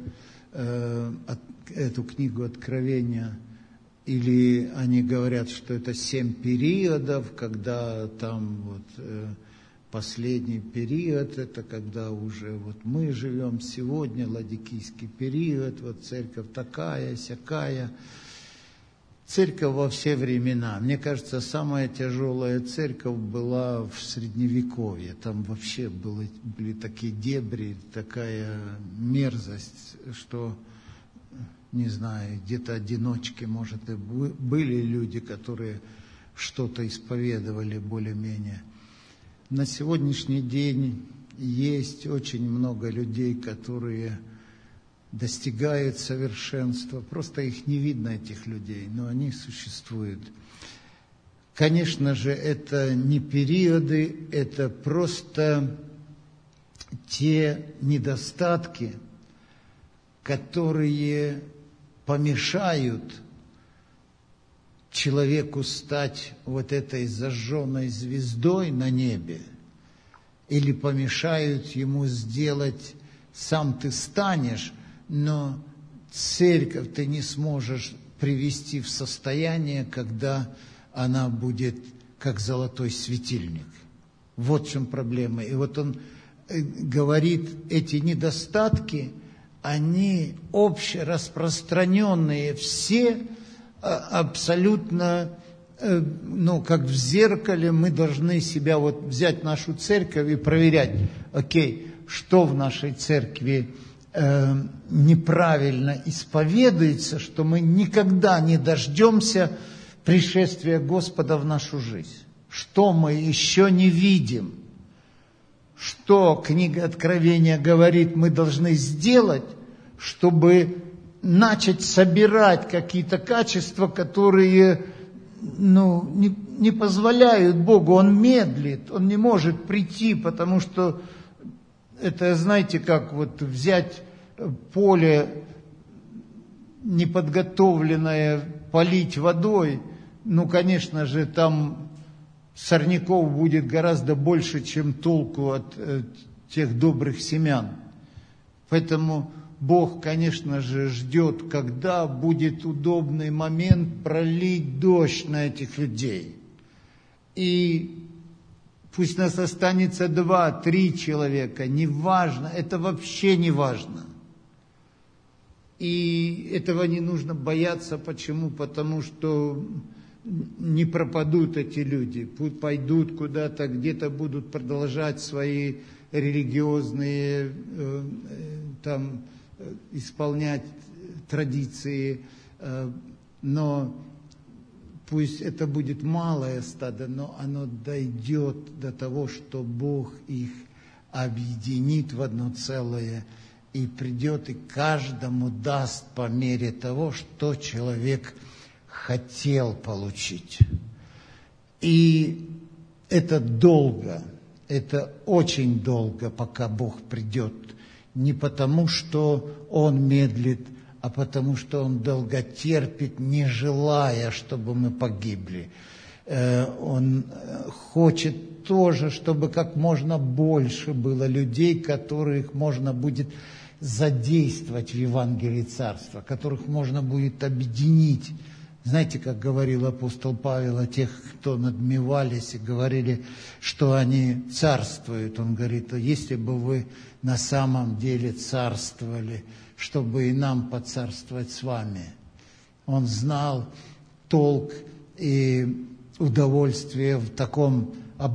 эту книгу Откровения, или они говорят, что это 7 периодов, когда там последний период, это когда уже мы живем сегодня, ладикийский период, церковь такая, сякая. Церковь во все времена. Мне кажется, самая тяжелая церковь была в Средневековье. Там вообще были такие дебри, такая мерзость, что, не знаю, где-то одиночки, может, и были люди, которые что-то исповедовали более-менее. На сегодняшний день есть очень много людей, которые достигают совершенства. Просто их не видно, этих людей, но они существуют. Конечно же, это не периоды, это просто те недостатки, которые помешают человеку стать этой зажженной звездой на небе, или помешают ему сделать, сам ты станешь, но церковь ты не сможешь привести в состояние, когда она будет как золотой светильник. Вот в чем проблема. И вот он говорит, эти недостатки, они общераспространенные, все абсолютно, как в зеркале, мы должны себя вот взять нашу церковь и проверять, окей, что в нашей церкви неправильно исповедуется, что мы никогда не дождемся пришествия Господа в нашу жизнь. Что мы еще не видим, что книга Откровения говорит, мы должны сделать, чтобы начать собирать какие-то качества, которые не позволяют Богу. Он медлит, Он не может прийти, потому что это, знаете, как вот взять поле неподготовленное, полить водой, конечно же, там сорняков будет гораздо больше, чем толку от тех добрых семян. Поэтому Бог, конечно же, ждет, когда будет удобный момент пролить дождь на этих людей. И пусть нас останется 2-3 человека, неважно, это вообще не важно. И этого не нужно бояться. Почему? Потому что не пропадут эти люди, пойдут куда-то, где-то будут продолжать свои религиозные, исполнять традиции, но пусть это будет малое стадо, но оно дойдет до того, что Бог их объединит в одно целое и придет и каждому даст по мере того, что человек хотел получить. И это долго, это очень долго, пока Бог придет. Не потому, что Он медлит, а потому, что Он долготерпит, не желая, чтобы мы погибли. Он хочет тоже, чтобы как можно больше было людей, которых можно будет задействовать в Евангелии Царства, которых можно будет объединить. Знаете, как говорил апостол Павел о тех, кто надмевались и говорили, что они царствуют. Он говорит, если бы вы на самом деле царствовали, чтобы и нам поцарствовать с вами. Он знал толк и удовольствие в таком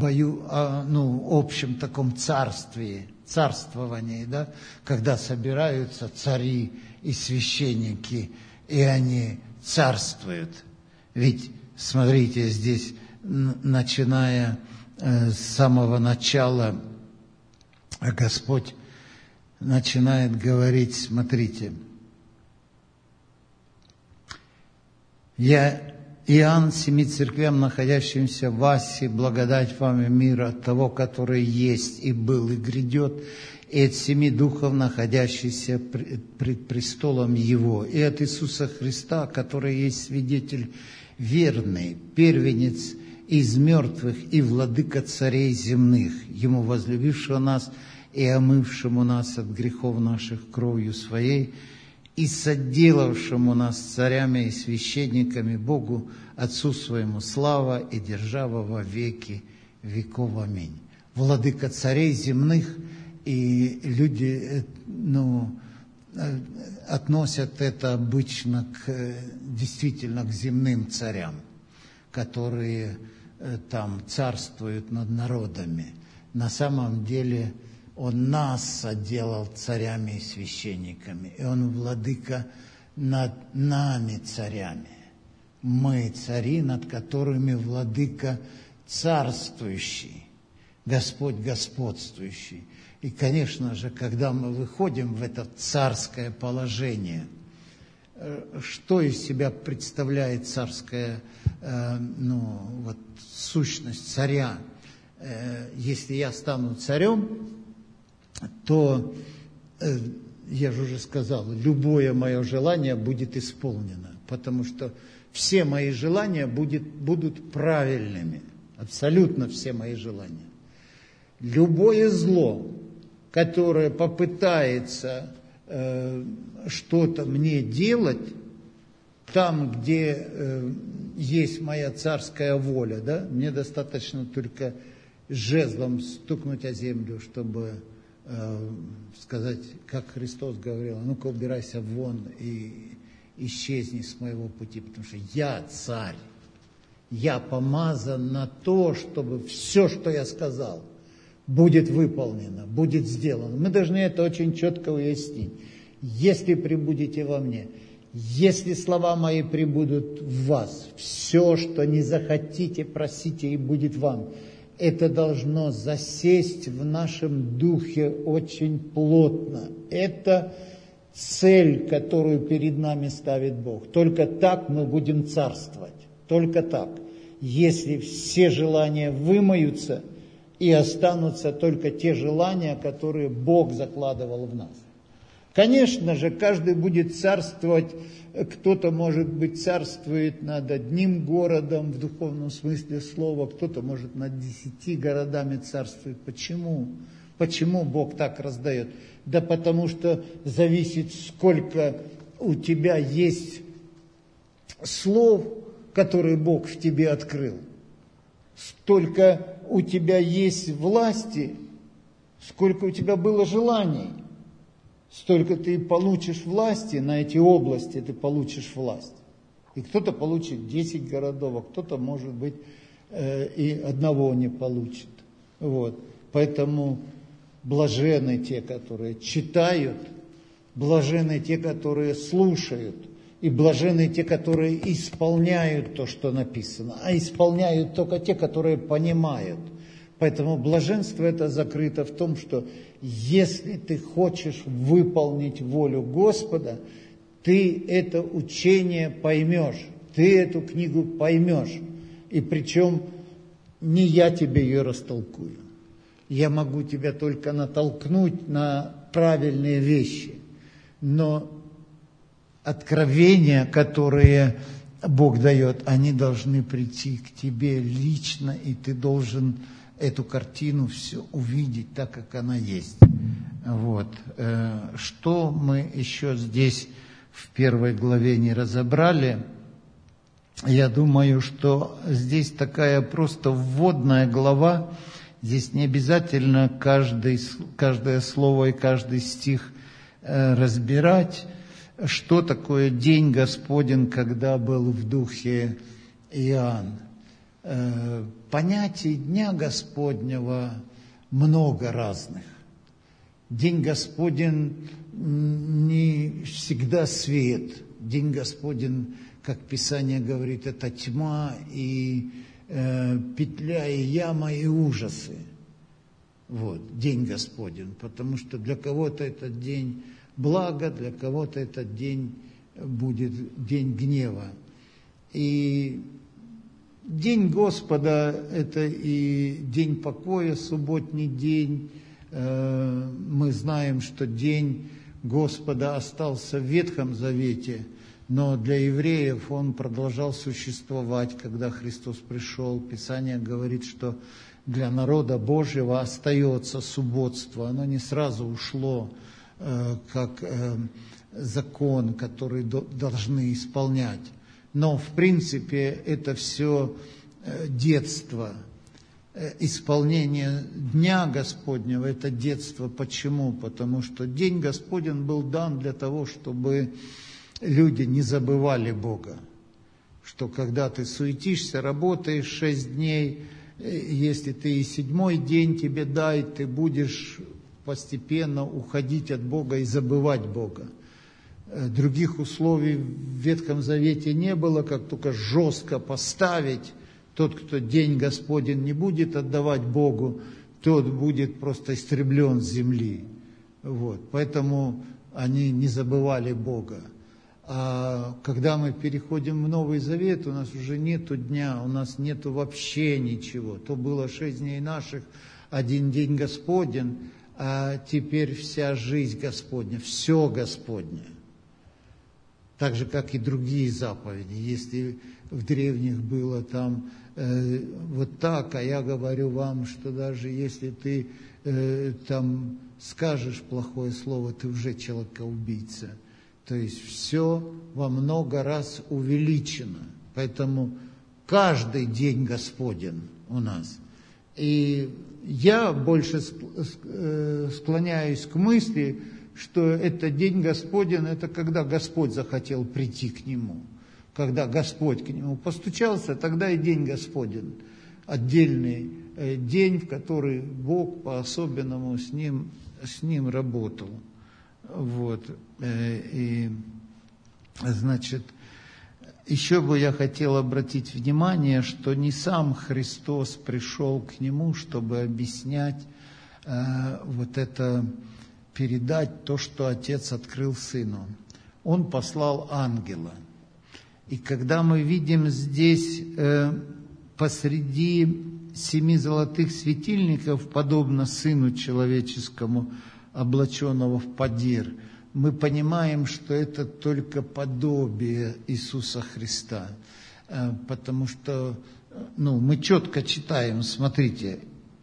общем таком царствовании, да, когда собираются цари и священники, и они царствуют. Ведь, смотрите, здесь, начиная с самого начала, Господь начинает говорить, смотрите, «Я, Иоанн, 7 церквям, находящимся в Асии, благодать вам и мир от того, который есть и был и грядет, и от 7 духов, находящихся пред престолом Его, и от Иисуса Христа, который есть свидетель верный, первенец из мертвых и владыка царей земных, Ему возлюбившего нас и омывшему нас от грехов наших кровью Своей, и соделавшему нас царями и священниками Богу, Отцу Своему слава и держава во веки веков. Аминь». Владыка царей земных, и люди относят это обычно действительно к земным царям, которые там царствуют над народами. На самом деле Он нас соделал царями и священниками, и Он владыка над нами царями. Мы цари, над которыми владыка царствующий, Господь господствующий. И, конечно же, когда мы выходим в это царское положение, что из себя представляет царская сущность царя? Если я стану царем, то, я же уже сказал, любое мое желание будет исполнено, потому что все мои желания будут правильными, абсолютно все мои желания. Любое зло, которое попытается что-то мне делать там, где есть моя царская воля, да, мне достаточно только жезлом стукнуть о землю, чтобы сказать, как Христос говорил: ну-ка убирайся вон и исчезни с моего пути, потому что я царь, я помазан на то, чтобы все, что я сказал, будет выполнено, будет сделано. Мы должны это очень четко уяснить. Если пребудете во мне, если слова мои пребудут в вас, все, что не захотите, просите, и будет вам. Это должно засесть в нашем духе очень плотно. Это цель, которую перед нами ставит Бог. Только так мы будем царствовать. Только так. Если все желания вымоются, и останутся только те желания, которые Бог закладывал в нас. Конечно же, каждый будет царствовать, кто-то, может быть, царствует над одним городом в духовном смысле слова, кто-то, может, над 10 городами царствует. Почему? Почему Бог так раздает? Да потому что зависит, сколько у тебя есть слов, которые Бог в тебе открыл. Столько у тебя есть власти, сколько у тебя было желаний, столько ты получишь власти на эти области, ты получишь власть. И кто-то получит 10 городов, а кто-то, может быть, и одного не получит. Вот. Поэтому блаженны те, которые читают, блаженны те, которые слушают, и блаженны те, которые исполняют то, что написано, а исполняют только те, которые понимают. Поэтому блаженство это закрыто в том, что если ты хочешь выполнить волю Господа, ты это учение поймешь, ты эту книгу поймешь. И причем не я тебе ее растолкую. Я могу тебя только натолкнуть на правильные вещи. Но откровения, которые Бог дает, они должны прийти к тебе лично, и ты должен эту картину все увидеть так, как она есть. Вот. Что мы еще здесь в 1 главе не разобрали? Я думаю, что здесь такая просто вводная глава. Здесь не обязательно каждое слово и каждый стих разбирать. Что такое день Господень, когда был в духе Иоанн? Понятий Дня Господнего много разных. День Господень не всегда свет. День Господень, как Писание говорит, это тьма и петля, и яма, и ужасы. Вот, День Господень. Потому что для кого-то этот день благо, для кого-то этот день будет день гнева. И День Господа – это и день покоя, субботний день. Мы знаем, что день Господа остался в Ветхом Завете, но для евреев он продолжал существовать, когда Христос пришел. Писание говорит, что для народа Божьего остается субботство. Оно не сразу ушло как закон, который должны исполнять. Но, в принципе, это все детство. Исполнение Дня Господнего – это детство. Почему? Потому что День Господень был дан для того, чтобы люди не забывали Бога. Что когда ты суетишься, работаешь 6 дней, если ты и 7-й день тебе дай, ты будешь постепенно уходить от Бога и забывать Бога. Других условий в Ветхом Завете не было, как только жестко поставить. Тот, кто День Господень не будет отдавать Богу, тот будет просто истреблен с земли. Вот. Поэтому они не забывали Бога. А когда мы переходим в Новый Завет, у нас уже нету дня, у нас нету вообще ничего. То было 6 дней наших, 1 день Господень, а теперь вся жизнь Господня, все Господне. Так же, как и другие заповеди. Если в древних было там вот так, а я говорю вам, что даже если ты там скажешь плохое слово, ты уже человека-убийца. То есть все во много раз увеличено. Поэтому каждый день Господен у нас. И я больше склоняюсь к мысли, что это день Господен, это когда Господь захотел прийти к нему. Когда Господь к нему постучался, тогда и день Господен. Отдельный день, в который Бог по-особенному с ним работал. Вот. И, значит, еще бы я хотел обратить внимание, что не сам Христос пришел к нему, чтобы объяснять вот это, передать то, что Отец открыл Сыну. Он послал ангела. И когда мы видим здесь посреди 7 золотых светильников, подобно Сыну Человеческому, облаченного в подир, мы понимаем, что это только подобие Иисуса Христа. Потому что мы четко читаем, смотрите,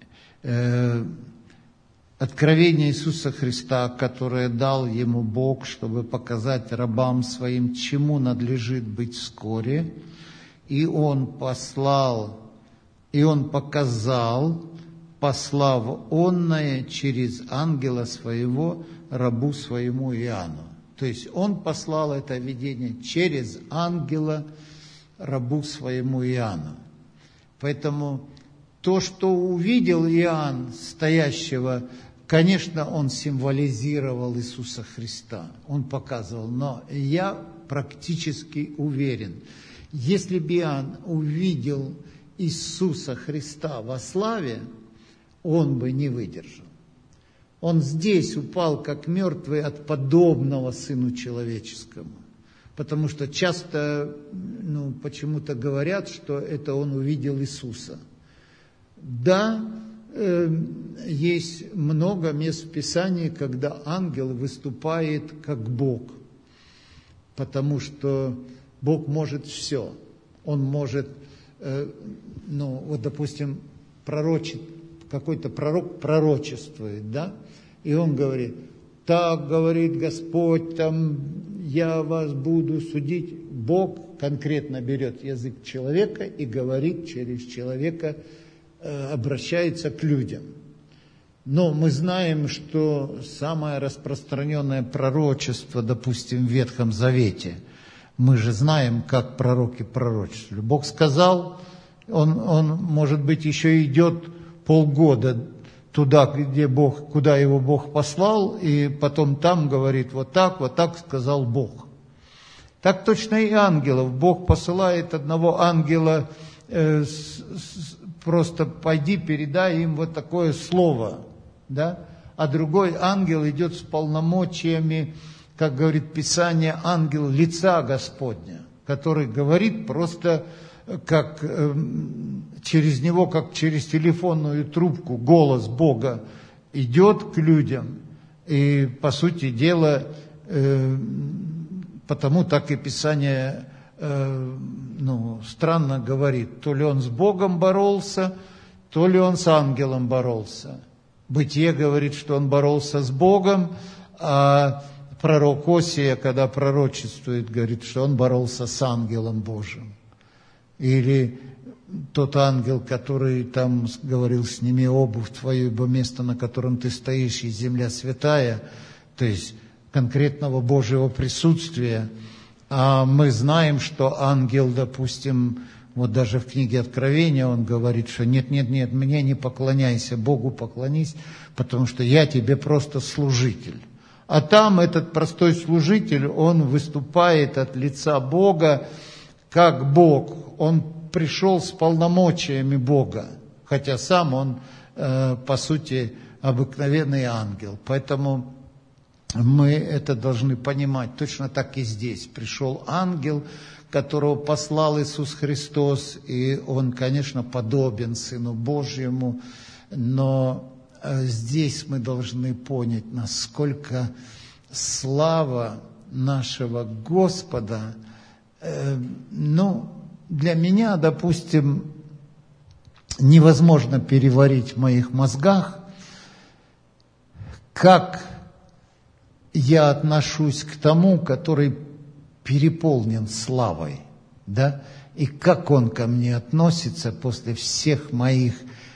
откровение Иисуса Христа, которое дал ему Бог, чтобы показать рабам своим, чему надлежит быть вскоре. И Он послал, и Он показал, послав онное через ангела своего рабу своему Иоанну. То есть Он послал это видение через ангела рабу своему Иоанну. Поэтому то, что увидел Иоанн, стоящего, конечно, он символизировал Иисуса Христа, он показывал, но я практически уверен, если бы Иоанн увидел Иисуса Христа во славе, он бы не выдержал. Он здесь упал, как мертвый от подобного Сыну Человеческому. Потому что часто почему-то говорят, что это он увидел Иисуса. Да, есть много мест в Писании, когда ангел выступает как Бог. Потому что Бог может все. Он может, допустим, какой-то пророк пророчествует, да, и он говорит, так говорит Господь, я вас буду судить. Бог конкретно берет язык человека и говорит через человека, обращается к людям. Но мы знаем, что самое распространенное пророчество, допустим, в Ветхом Завете, мы же знаем, как пророки пророчествовали. Бог сказал, он может быть, еще идет полгода туда, куда его Бог послал, и потом там говорит, вот так сказал Бог. Так точно и ангелов. Бог посылает одного ангела, просто пойди, передай им вот такое слово, да? А другой ангел идет с полномочиями, как говорит Писание, ангел лица Господня, который говорит просто как через него, как через телефонную трубку, голос Бога идет к людям. И, по сути дела, потому так и Писание странно говорит, то ли он с Богом боролся, то ли он с ангелом боролся. Бытие говорит, что он боролся с Богом, а пророк Осия, когда пророчествует, говорит, что он боролся с ангелом Божьим. Или тот ангел, который там говорил, сними обувь твою, ибо место, на котором ты стоишь, и земля святая, то есть конкретного Божьего присутствия. А мы знаем, что ангел, допустим, вот даже в книге Откровения он говорит, что нет, мне не поклоняйся, Богу поклонись, потому что я тебе просто служитель. А там этот простой служитель, он выступает от лица Бога, как Бог. Он пришел с полномочиями Бога, хотя сам он, по сути, обыкновенный ангел. Поэтому мы это должны понимать. Точно так и здесь. Пришел ангел, которого послал Иисус Христос, и он, конечно, подобен Сыну Божьему, но здесь мы должны понять, насколько слава нашего Господа, для меня, допустим, невозможно переварить в моих мозгах, как я отношусь к тому, который переполнен славой, да, и как он ко мне относится после всех моих,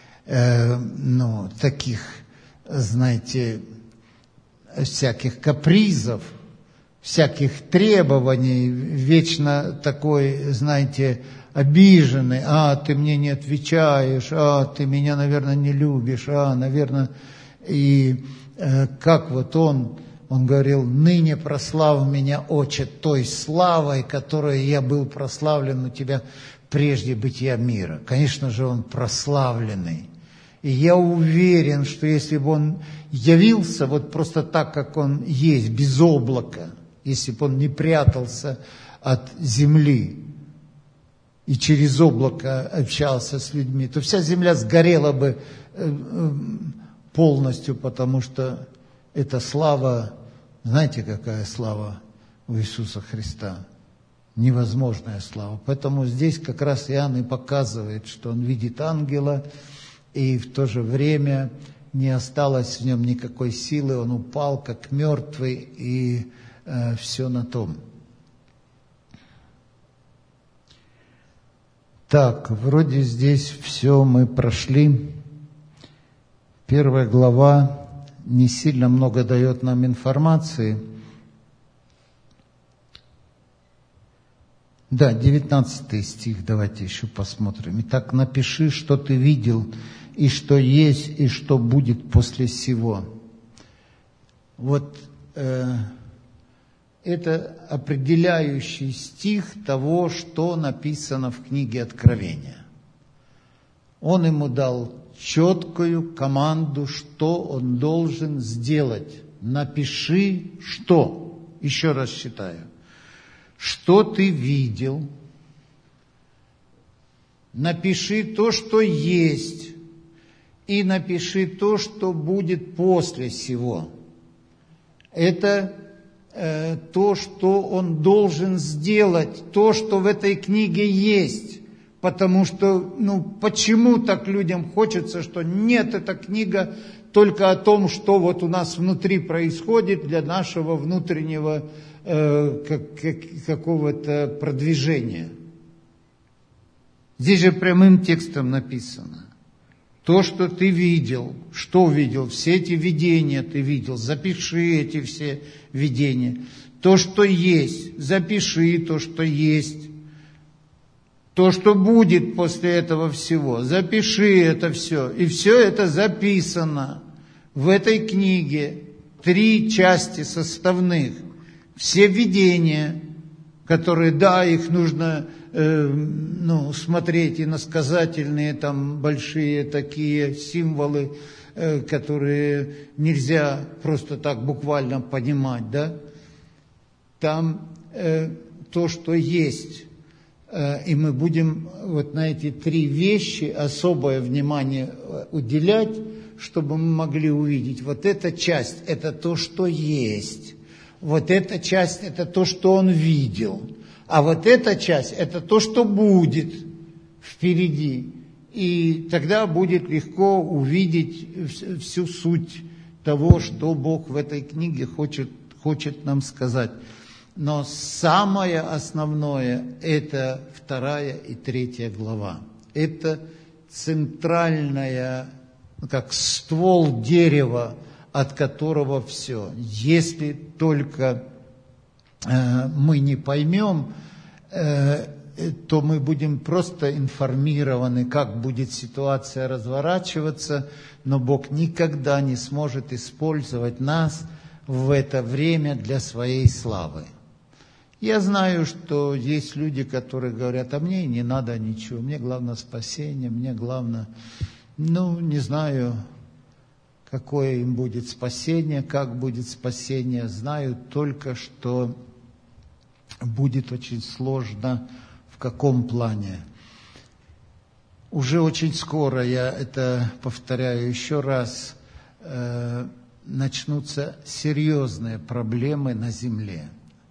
таких, знаете, всяких капризов, всяких требований, вечно такой, знаете, обиженный, ты мне не отвечаешь, ты меня, наверное, не любишь, наверное, и как вот он говорил: ныне прослав меня, Отче, той славой, которой я был прославлен у тебя прежде бытия мира. Конечно же, он прославленный. И я уверен, что если бы он явился вот просто так, как он есть, без облака, если бы он не прятался от земли и через облако общался с людьми, то вся земля сгорела бы полностью, потому что эта слава, знаете, какая слава у Иисуса Христа? Невозможная слава. Поэтому здесь как раз Иоанн и показывает, что он видит ангела, и в то же время не осталось в нем никакой силы, он упал как мертвый, и все на том. Так, вроде здесь все мы прошли. 1 глава не сильно много дает нам информации. Да, 19 стих, давайте еще посмотрим. «Итак, напиши, что ты видел, и что есть, и что будет после сего». Вот это определяющий стих того, что написано в книге Откровения. Он ему дал четкую команду, что он должен сделать. Напиши что? Еще раз читаю. Что ты видел? Напиши то, что есть, и напиши то, что будет после сего. Это то, что он должен сделать, то, что в этой книге есть. Потому что, почему так людям хочется, что нет, эта книга только о том, что вот у нас внутри происходит для нашего внутреннего какого-то продвижения. Здесь же прямым текстом написано. То, что ты видел, что видел, все эти видения ты видел, запиши эти все видения. То, что есть, запиши то, что есть. То, что будет после этого всего, запиши это все. И все это записано в этой книге. 3 части составных. Все видения, которые, их нужно смотреть, иносказательные, там большие такие символы, которые нельзя просто так буквально понимать, да? Там то, что есть. И мы будем вот на эти 3 вещи особое внимание уделять, чтобы мы могли увидеть. Вот эта часть – это то, что есть. Вот эта часть – это то, что он видел. А вот эта часть – это то, что будет впереди. И тогда будет легко увидеть всю суть того, что Бог в этой книге хочет нам сказать. Но самое основное – это 2 и 3 глава. Это центральная, как ствол дерева, от которого все. Если только мы не поймем, то мы будем просто информированы, как будет ситуация разворачиваться, но Бог никогда не сможет использовать нас в это время для своей славы. Я знаю, что есть люди, которые говорят: а мне не надо ничего, мне главное спасение, мне главное, не знаю, какое им будет спасение, как будет спасение, знаю только, что будет очень сложно. В каком плане? Уже очень скоро, я это повторяю еще раз, начнутся серьезные проблемы на земле.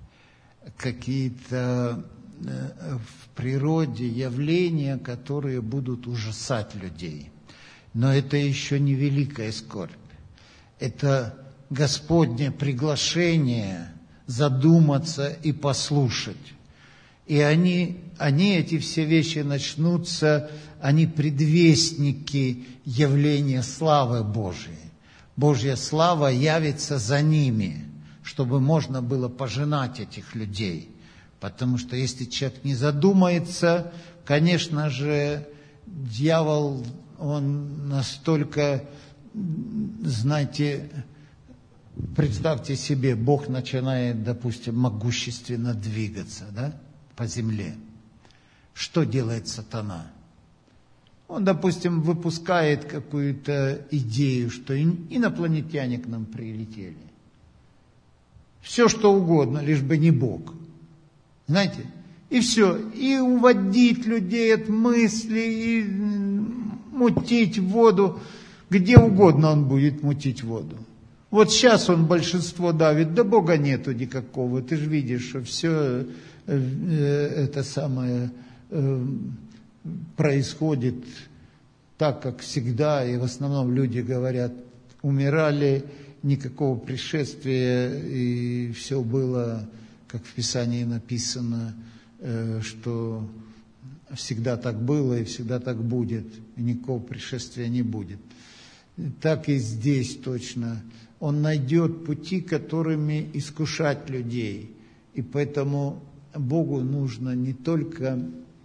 Какие-то в природе явления, которые будут ужасать людей. Но это еще не великая скорбь. Это Господне приглашение задуматься и послушать. И они, эти все вещи начнутся, они предвестники явления славы Божией. Божья слава явится за ними, чтобы можно было пожинать этих людей. Потому что если человек не задумается, конечно же, дьявол, он настолько, знаете, представьте себе, Бог начинает, допустим, могущественно двигаться, да, по земле. Что делает сатана? Он, допустим, выпускает какую-то идею, что инопланетяне к нам прилетели. Все, что угодно, лишь бы не Бог. Знаете? И все. И уводить людей от мыслей, и мутить воду. Где угодно он будет мутить воду. Вот сейчас он большинство давит, да Бога нету никакого. Ты же видишь, что все это самое происходит так, как всегда. И в основном люди говорят, умирали, никакого пришествия, и все было, как в Писании написано, что всегда так было и всегда так будет, и никакого пришествия не будет. Так и здесь точно. Он найдет пути, которыми искушать людей. И поэтому Богу нужно не только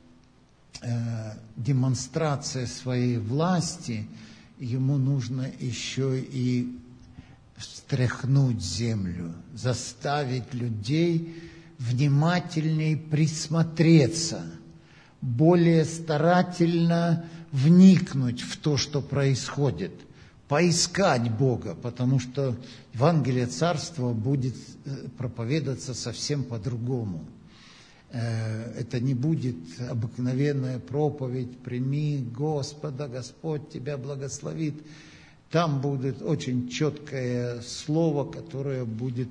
демонстрация своей власти, Ему нужно еще и встряхнуть землю, заставить людей внимательнее присмотреться, более старательно вникнуть в то, что происходит, поискать Бога, потому что Евангелие Царства будет проповедоваться совсем по-другому. Это не будет обыкновенная проповедь «Прими Господа, Господь тебя благословит». Там будет очень четкое слово, которое будет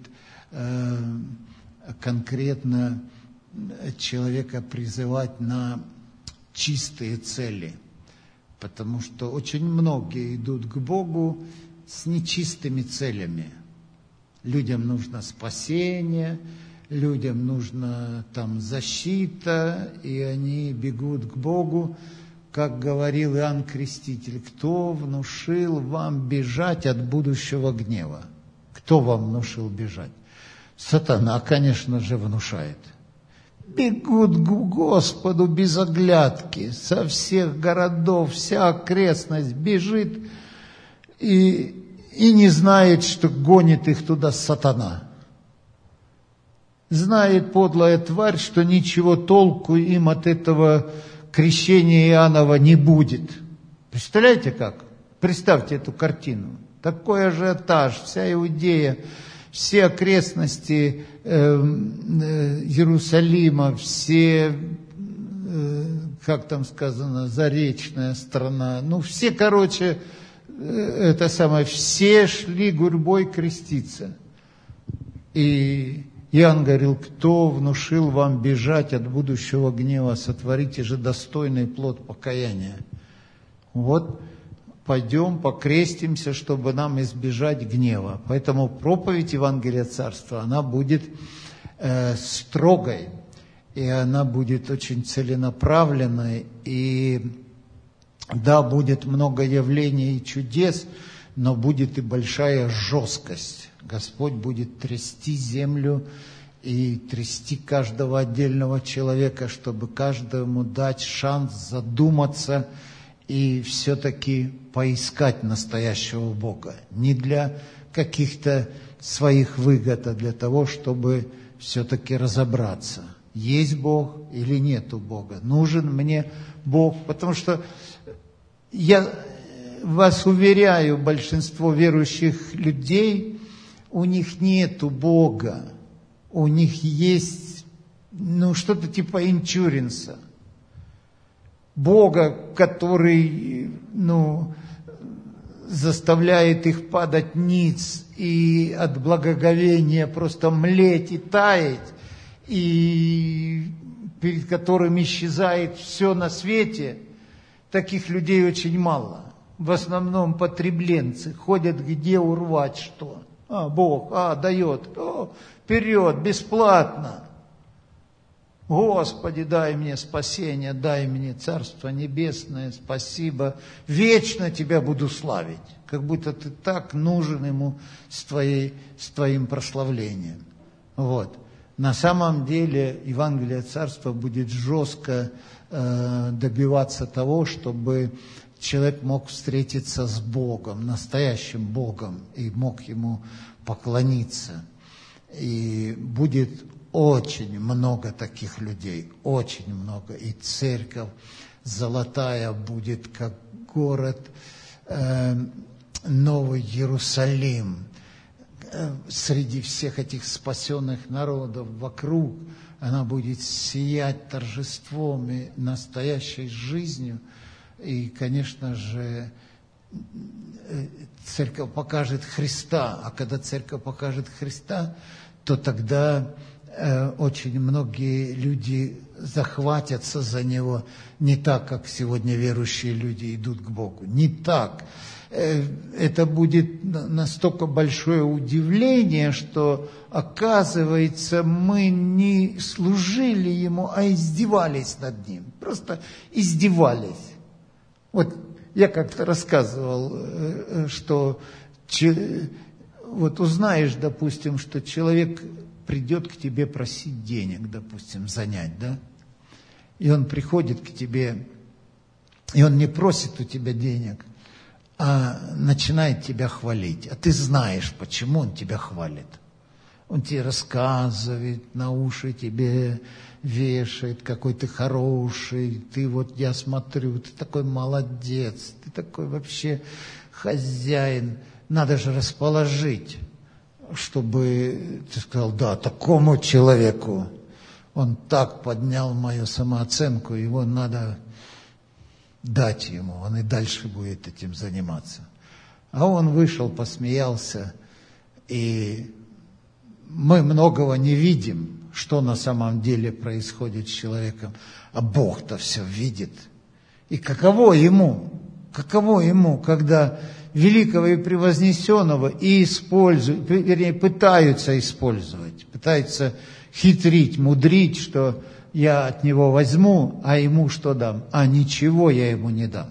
конкретно человека призывать на чистые цели. Потому что очень многие идут к Богу с нечистыми целями. Людям нужно спасение, людям нужна там защита, и они бегут к Богу, как говорил Иоанн Креститель: кто внушил вам бежать от будущего гнева? Кто вам внушил бежать? Сатана, конечно же, внушает. Бегут к Господу без оглядки, со всех городов, вся окрестность бежит и не знает, что гонит их туда сатана. Знает подлая тварь, что ничего толку им от этого крещения Иоаннова не будет. Представляете как? Представьте эту картину. Такой ажиотаж, вся Иудея, все окрестности Иерусалима, все, как там сказано, заречная страна. Ну, все, короче, все шли гурьбой креститься. И Иоанн говорил: кто внушил вам бежать от будущего гнева, сотворите же достойный плод покаяния. Вот, пойдем покрестимся, чтобы нам избежать гнева. Поэтому проповедь Евангелия Царства, она будет строгой, и она будет очень целенаправленной, и да, будет много явлений и чудес, но будет и большая жесткость. Господь будет трясти землю и трясти каждого отдельного человека, чтобы каждому дать шанс задуматься и все-таки поискать настоящего Бога. Не для каких-то своих выгод, а для того, чтобы все-таки разобраться, есть Бог или нету Бога. Нужен мне Бог, потому что я вас уверяю, большинство верующих людей, у них нету Бога, у них есть что-то типа инчуренса. Бога, который заставляет их падать ниц и от благоговения просто млеть и таять, и перед которым исчезает все на свете. Таких людей очень мало. В основном потребленцы ходят где урвать что. Бог, дает, вперед, бесплатно. Господи, дай мне спасение, дай мне Царство Небесное, спасибо, вечно Тебя буду славить. Как будто ты так нужен Ему с твоим прославлением. Вот. На самом деле Евангелие Царства будет жестко добиваться того, чтобы человек мог встретиться с Богом, настоящим Богом, и мог Ему поклониться. И будет очень много таких людей, очень много. И церковь золотая будет, как город Новый Иерусалим. Среди всех этих спасенных народов вокруг она будет сиять торжеством и настоящей жизнью. И, конечно же, церковь покажет Христа. А когда церковь покажет Христа, то тогда очень многие люди захватятся за Него не так, как сегодня верующие люди идут к Богу. Не так. Это будет настолько большое удивление, что, оказывается, мы не служили Ему, а издевались над Ним. Просто издевались. Вот я как-то рассказывал, что вот узнаешь, допустим, что человек придет к тебе просить денег, допустим, занять, да? И он приходит к тебе, и он не просит у тебя денег, а начинает тебя хвалить. А ты знаешь, почему он тебя хвалит. Он тебе рассказывает, на уши тебе вешает, какой ты хороший, ты вот, я смотрю, ты такой молодец, ты такой вообще хозяин. Надо же расположить, чтобы ты сказал, да, такому человеку он так поднял мою самооценку, его надо дать ему, он и дальше будет этим заниматься. А он вышел, посмеялся, и мы многого не видим, что на самом деле происходит с человеком, а Бог-то все видит. И каково ему, когда великого и превознесенного и используют, вернее, пытаются использовать, пытаются хитрить, мудрить, что я от него возьму, а ему что дам? А ничего я ему не дам.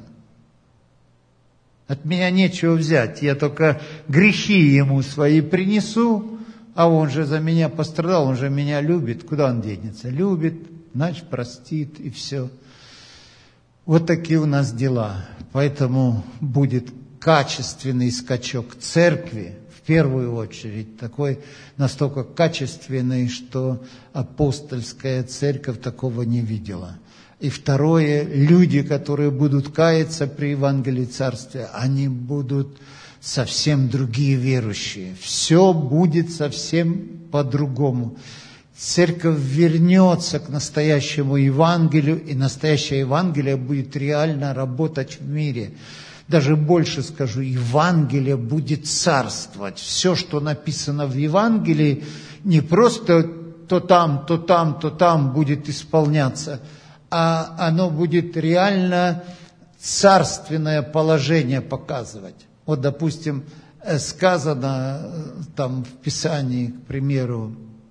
От меня нечего взять, я только грехи ему свои принесу, а он же за меня пострадал, он же меня любит. Куда он денется? Любит, значит, простит, и все. Вот такие у нас дела. Поэтому будет качественный скачок церкви, в первую очередь, такой настолько качественный, что апостольская церковь такого не видела. И второе, люди, которые будут каяться при Евангелии Царствия, они будут совсем другие верующие. Все будет совсем по-другому. Церковь вернется к настоящему Евангелию, и настоящее Евангелие будет реально работать в мире. Даже больше скажу, Евангелие будет царствовать. Все, что написано в Евангелии, не просто то там будет исполняться, а оно будет реально царственное положение показывать. Вот, допустим, сказано там в Писании, к примеру,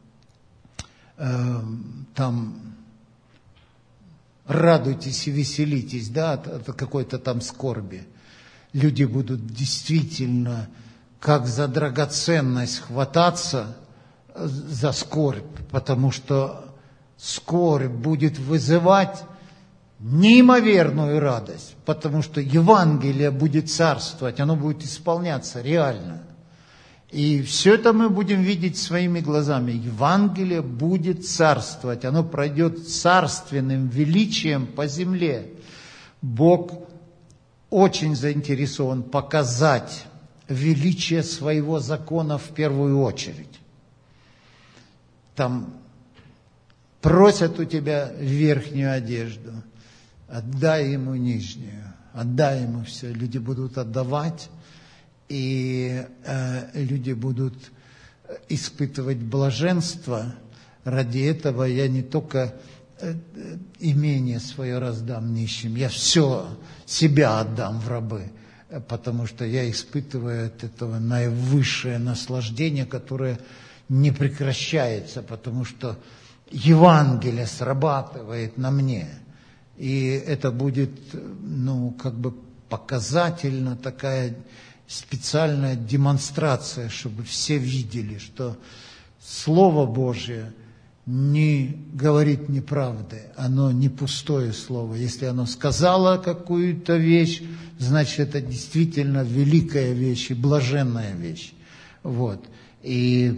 там радуйтесь и веселитесь, да, от какой-то там скорби. Люди будут действительно, как за драгоценность, хвататься за скорбь, потому что скорбь будет вызывать неимоверную радость, потому что Евангелие будет царствовать, оно будет исполняться реально. И все это мы будем видеть своими глазами. Евангелие будет царствовать, оно пройдет царственным величием по земле. Бог очень заинтересован показать величие своего закона в первую очередь. Там просят у тебя верхнюю одежду, отдай ему нижнюю, отдай ему все. Люди будут отдавать, и люди будут испытывать блаженство. Ради этого я не только имение свое раздам нищим, я все себя отдам в рабы. потому что я испытываю от этого наивысшее наслаждение, которое не прекращается, потому что Евангелие срабатывает на мне. И это будет, как бы показательно такая специальная демонстрация, чтобы все видели, что Слово Божие не говорит неправды, оно не пустое слово. Если оно сказало какую-то вещь, значит, это действительно великая вещь и блаженная вещь. Вот. И,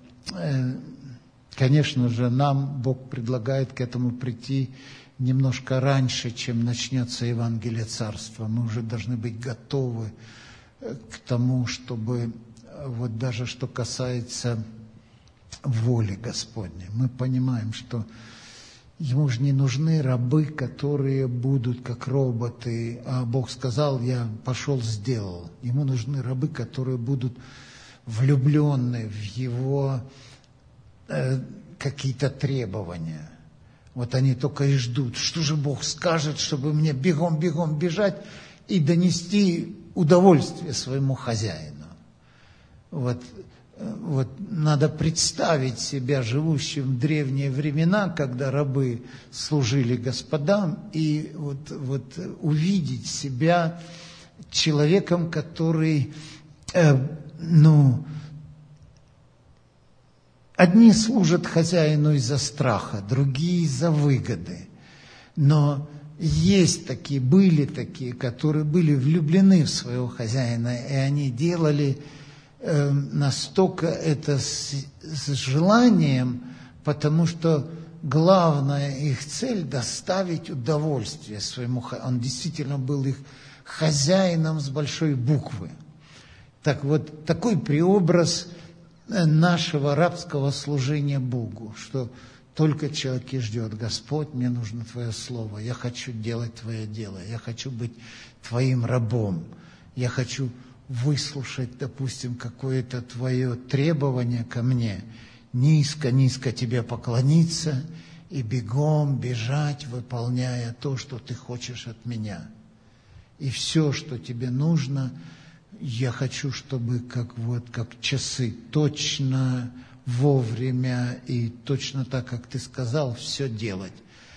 конечно же, нам Бог предлагает к этому прийти немножко раньше, чем начнется Евангелие Царства. Мы уже должны быть готовы к тому, чтобы, вот даже что касается воли Господней, мы понимаем, что Ему же не нужны рабы, которые будут как роботы, а Бог сказал, я пошел, сделал. Ему нужны рабы, которые будут влюблены в Его какие-то требования. Вот они только и ждут, что же Бог скажет, чтобы мне бегом бежать и донести удовольствие своему хозяину. Вот надо представить себя живущим в древние времена, когда рабы служили господам, и вот увидеть себя человеком, который, одни служат хозяину из-за страха, другие из-за выгоды. Но есть такие, были такие, которые были влюблены в своего хозяина, и они делали настолько это с желанием, потому что главная их цель – доставить удовольствие своему хозяину. Он действительно был их хозяином с большой буквы. Так вот, такой преобраз нашего рабского служения Богу, что только человек и ждет: Господь, мне нужно Твое Слово, я хочу делать Твое дело, я хочу быть Твоим рабом, я хочу выслушать, допустим, какое-то Твое требование ко мне, низко Тебе поклониться и бегом бежать, выполняя то, что Ты хочешь от меня. И все, что Тебе нужно, я хочу, чтобы как часы, точно, вовремя и точно так, как Ты сказал, все делать.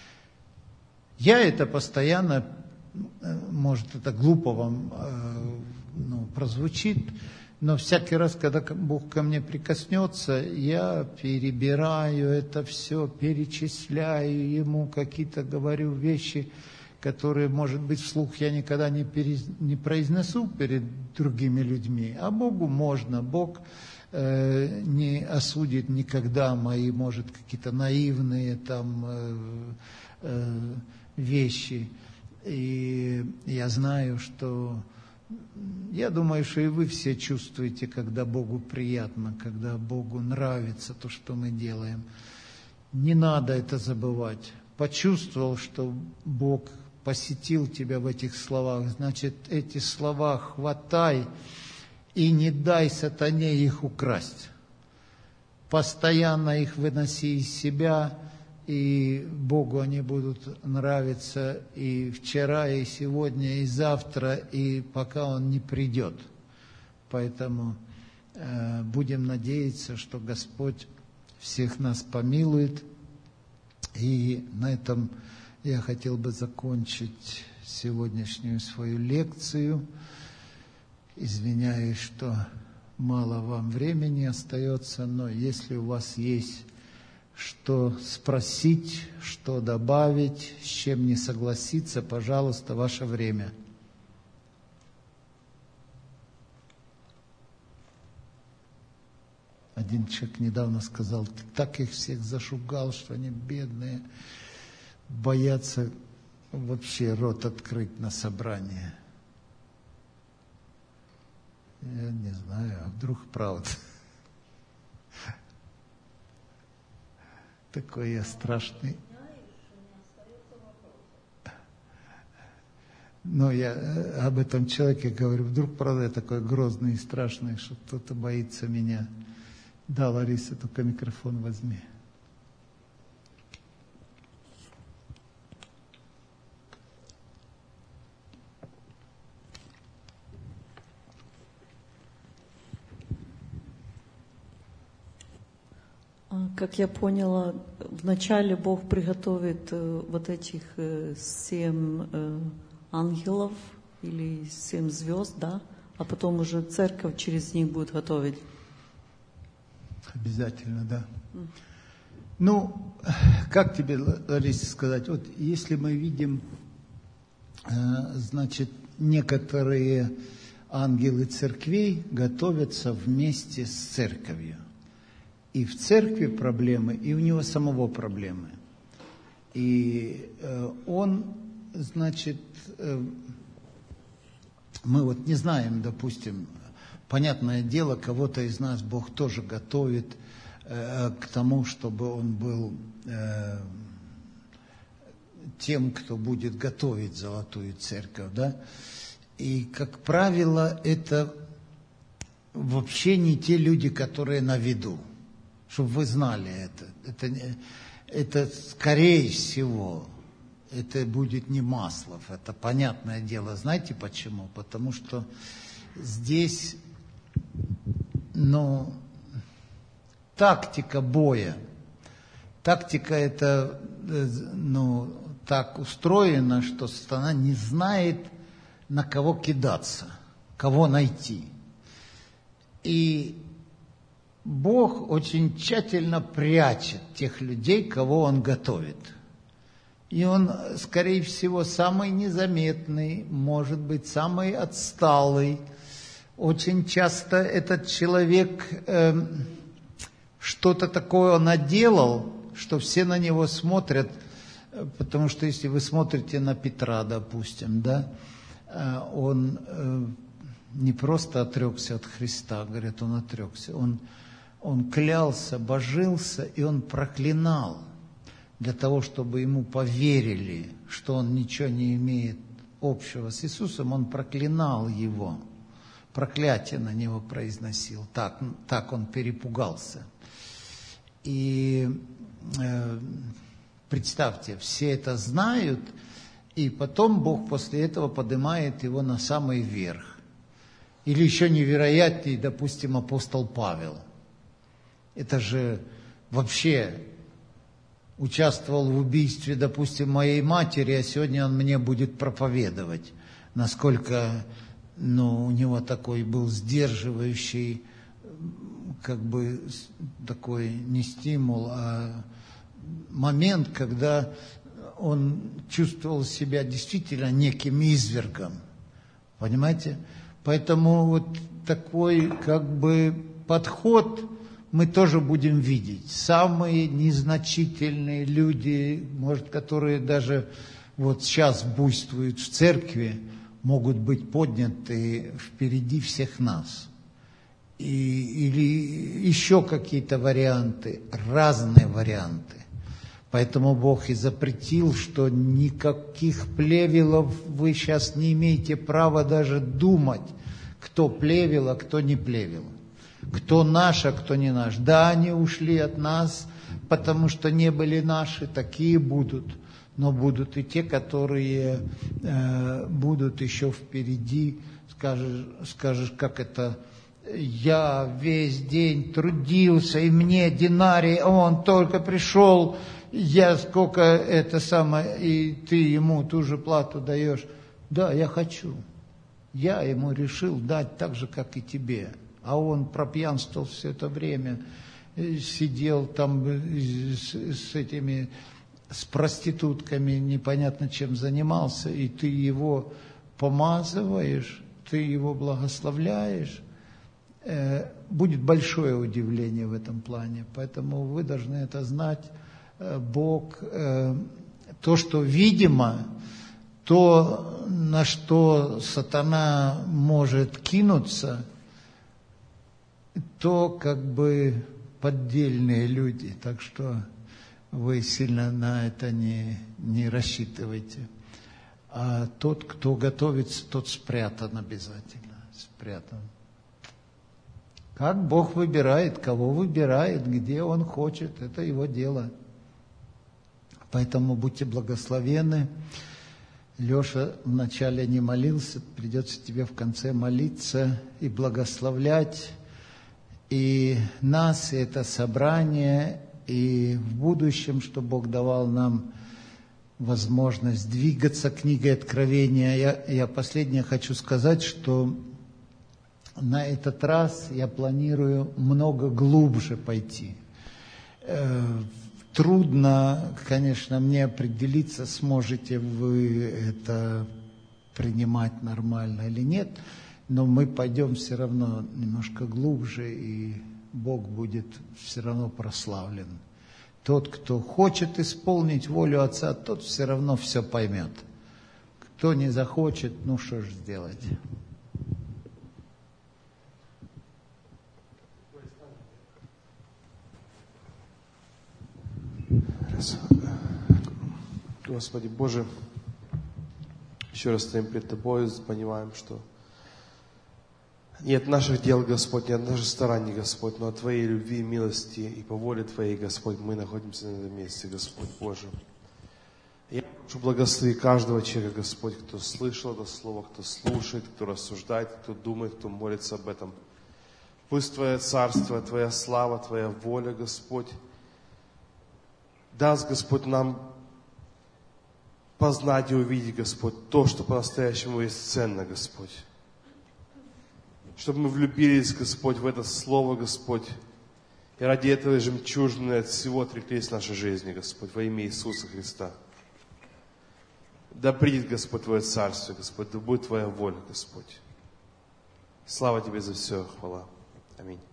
Я это постоянно, может, это глупо вам прозвучит, но всякий раз, когда Бог ко мне прикоснется, я перебираю это все, перечисляю Ему какие-то, говорю вещи, которые, может быть, вслух я никогда не произнесу перед другими людьми, а Богу можно. Бог не осудит никогда мои, может, какие-то наивные там вещи. И я знаю, что... Я думаю, что и вы все чувствуете, когда Богу приятно, когда Богу нравится то, что мы делаем. Не надо это забывать. Почувствовал, что Бог посетил тебя в этих словах, значит, эти слова хватай и не дай сатане их украсть. Постоянно их выноси из себя, и Богу они будут нравиться и вчера, и сегодня, и завтра, и пока Он не придет. Поэтому будем надеяться, что Господь всех нас помилует. И на этом я хотел бы закончить сегодняшнюю свою лекцию. Извиняюсь, что мало вам времени остается, но если у вас есть что спросить, что добавить, с чем не согласиться, пожалуйста, ваше время. Один человек недавно сказал: ты так их всех зашугал, что они бедные, боятся вообще рот открыть на собрание. Я не знаю, а вдруг правда. Такой я страшный. Но я об этом человеке говорю, вдруг, правда, я такой грозный и страшный, что кто-то боится меня. Да, Лариса, только микрофон возьми. Как я поняла, вначале Бог приготовит вот этих 7 ангелов или 7 звезд, да? А потом уже церковь через них будет готовить. Обязательно, да. Ну, как тебе, Лариса, сказать? Вот если мы видим, значит, некоторые ангелы церквей готовятся вместе с церковью. И в церкви проблемы, и у него самого проблемы. И он, значит, мы вот не знаем, допустим, понятное дело, кого-то из нас Бог тоже готовит к тому, чтобы он был тем, кто будет готовить золотую церковь, да? И, как правило, это вообще не те люди, которые на виду, чтобы вы знали это. Это скорее всего, это будет не Маслов, это понятное дело. Знаете почему? Потому что здесь, тактика боя. Тактика это, так устроена, что сатана не знает, на кого кидаться, кого найти. И Бог очень тщательно прячет тех людей, кого Он готовит. И Он, скорее всего, самый незаметный, может быть, самый отсталый. Очень часто этот человек что-то такое наделал, что все на него смотрят, потому что если вы смотрите на Петра, допустим, да, он не просто отрекся от Христа, говорят, он отрекся, он клялся, божился, и он проклинал для того, чтобы ему поверили, что он ничего не имеет общего с Иисусом, он проклинал его, проклятие на него произносил, так он перепугался. И представьте, все это знают, и потом Бог после этого поднимает его на самый верх. Или еще невероятнее, допустим, апостол Павел. Это же вообще участвовал в убийстве, допустим, моей матери, а сегодня он мне будет проповедовать. Насколько, у него такой был сдерживающий, как бы такой не стимул, а момент, когда он чувствовал себя действительно неким извергом. Понимаете? Поэтому вот такой как бы подход мы тоже будем видеть. Самые незначительные люди, может, которые даже вот сейчас буйствуют в церкви, могут быть подняты впереди всех нас. Или еще какие-то варианты, разные варианты. Поэтому Бог и запретил, что никаких плевелов вы сейчас не имеете права даже думать, кто плевел, а кто не плевел. Кто наш, а кто не наш. Да, они ушли от нас, потому что не были наши, такие будут. Но будут и те, которые будут еще впереди. Скажешь, как это... Я весь день трудился, и мне динарий, а он только пришел, я сколько и ты ему ту же плату даешь. Да, я хочу. Я ему решил дать так же, как и тебе. А он пропьянствовал все это время, сидел там с проститутками, непонятно чем занимался, и ты его помазываешь, ты его благословляешь. Будет большое удивление в этом плане. Поэтому вы должны это знать. Бог, то, что видимо, то, на что сатана может кинуться, то как бы поддельные люди. Так что вы сильно на это не рассчитывайте. А тот, кто готовится, тот спрятан обязательно. Спрятан. Как Бог выбирает, кого выбирает, где Он хочет, это Его дело. Поэтому будьте благословенны. Леша вначале не молился, придется тебе в конце молиться и благословлять и нас, и это собрание, И в будущем, что Бог давал нам возможность двигаться книгой Откровения. Я последнее хочу сказать, что на этот раз я планирую много глубже пойти. Трудно, конечно, мне определиться, сможете вы это принимать нормально или нет, но мы пойдем все равно немножко глубже, и Бог будет все равно прославлен. Тот, кто хочет исполнить волю Отца, тот все равно все поймет. Кто не захочет, ну что ж сделать? Господи Боже, еще раз стоим пред Тобой, понимаем, что нет наших дел, Господь, нет наших стараний, Господь, но от Твоей любви, милости и по воле Твоей, Господь, мы находимся на этом месте, Господь Боже. Я прошу благослови каждого человека, Господь, кто слышал это слово, кто слушает, кто рассуждает, кто думает, кто молится об этом. Пусть Твое царство, Твоя слава, Твоя воля, Господь, даст, Господь, нам познать и увидеть, Господь, то, что по-настоящему есть ценно, Господь. Чтобы мы влюбились, Господь, в это Слово, Господь, и ради этого жемчужины от всего отреклись в нашей жизни, Господь, во имя Иисуса Христа. Да придет, Господь, Твое Царство, Господь, да будет Твоя воля, Господь. Слава Тебе за все, хвала. Аминь.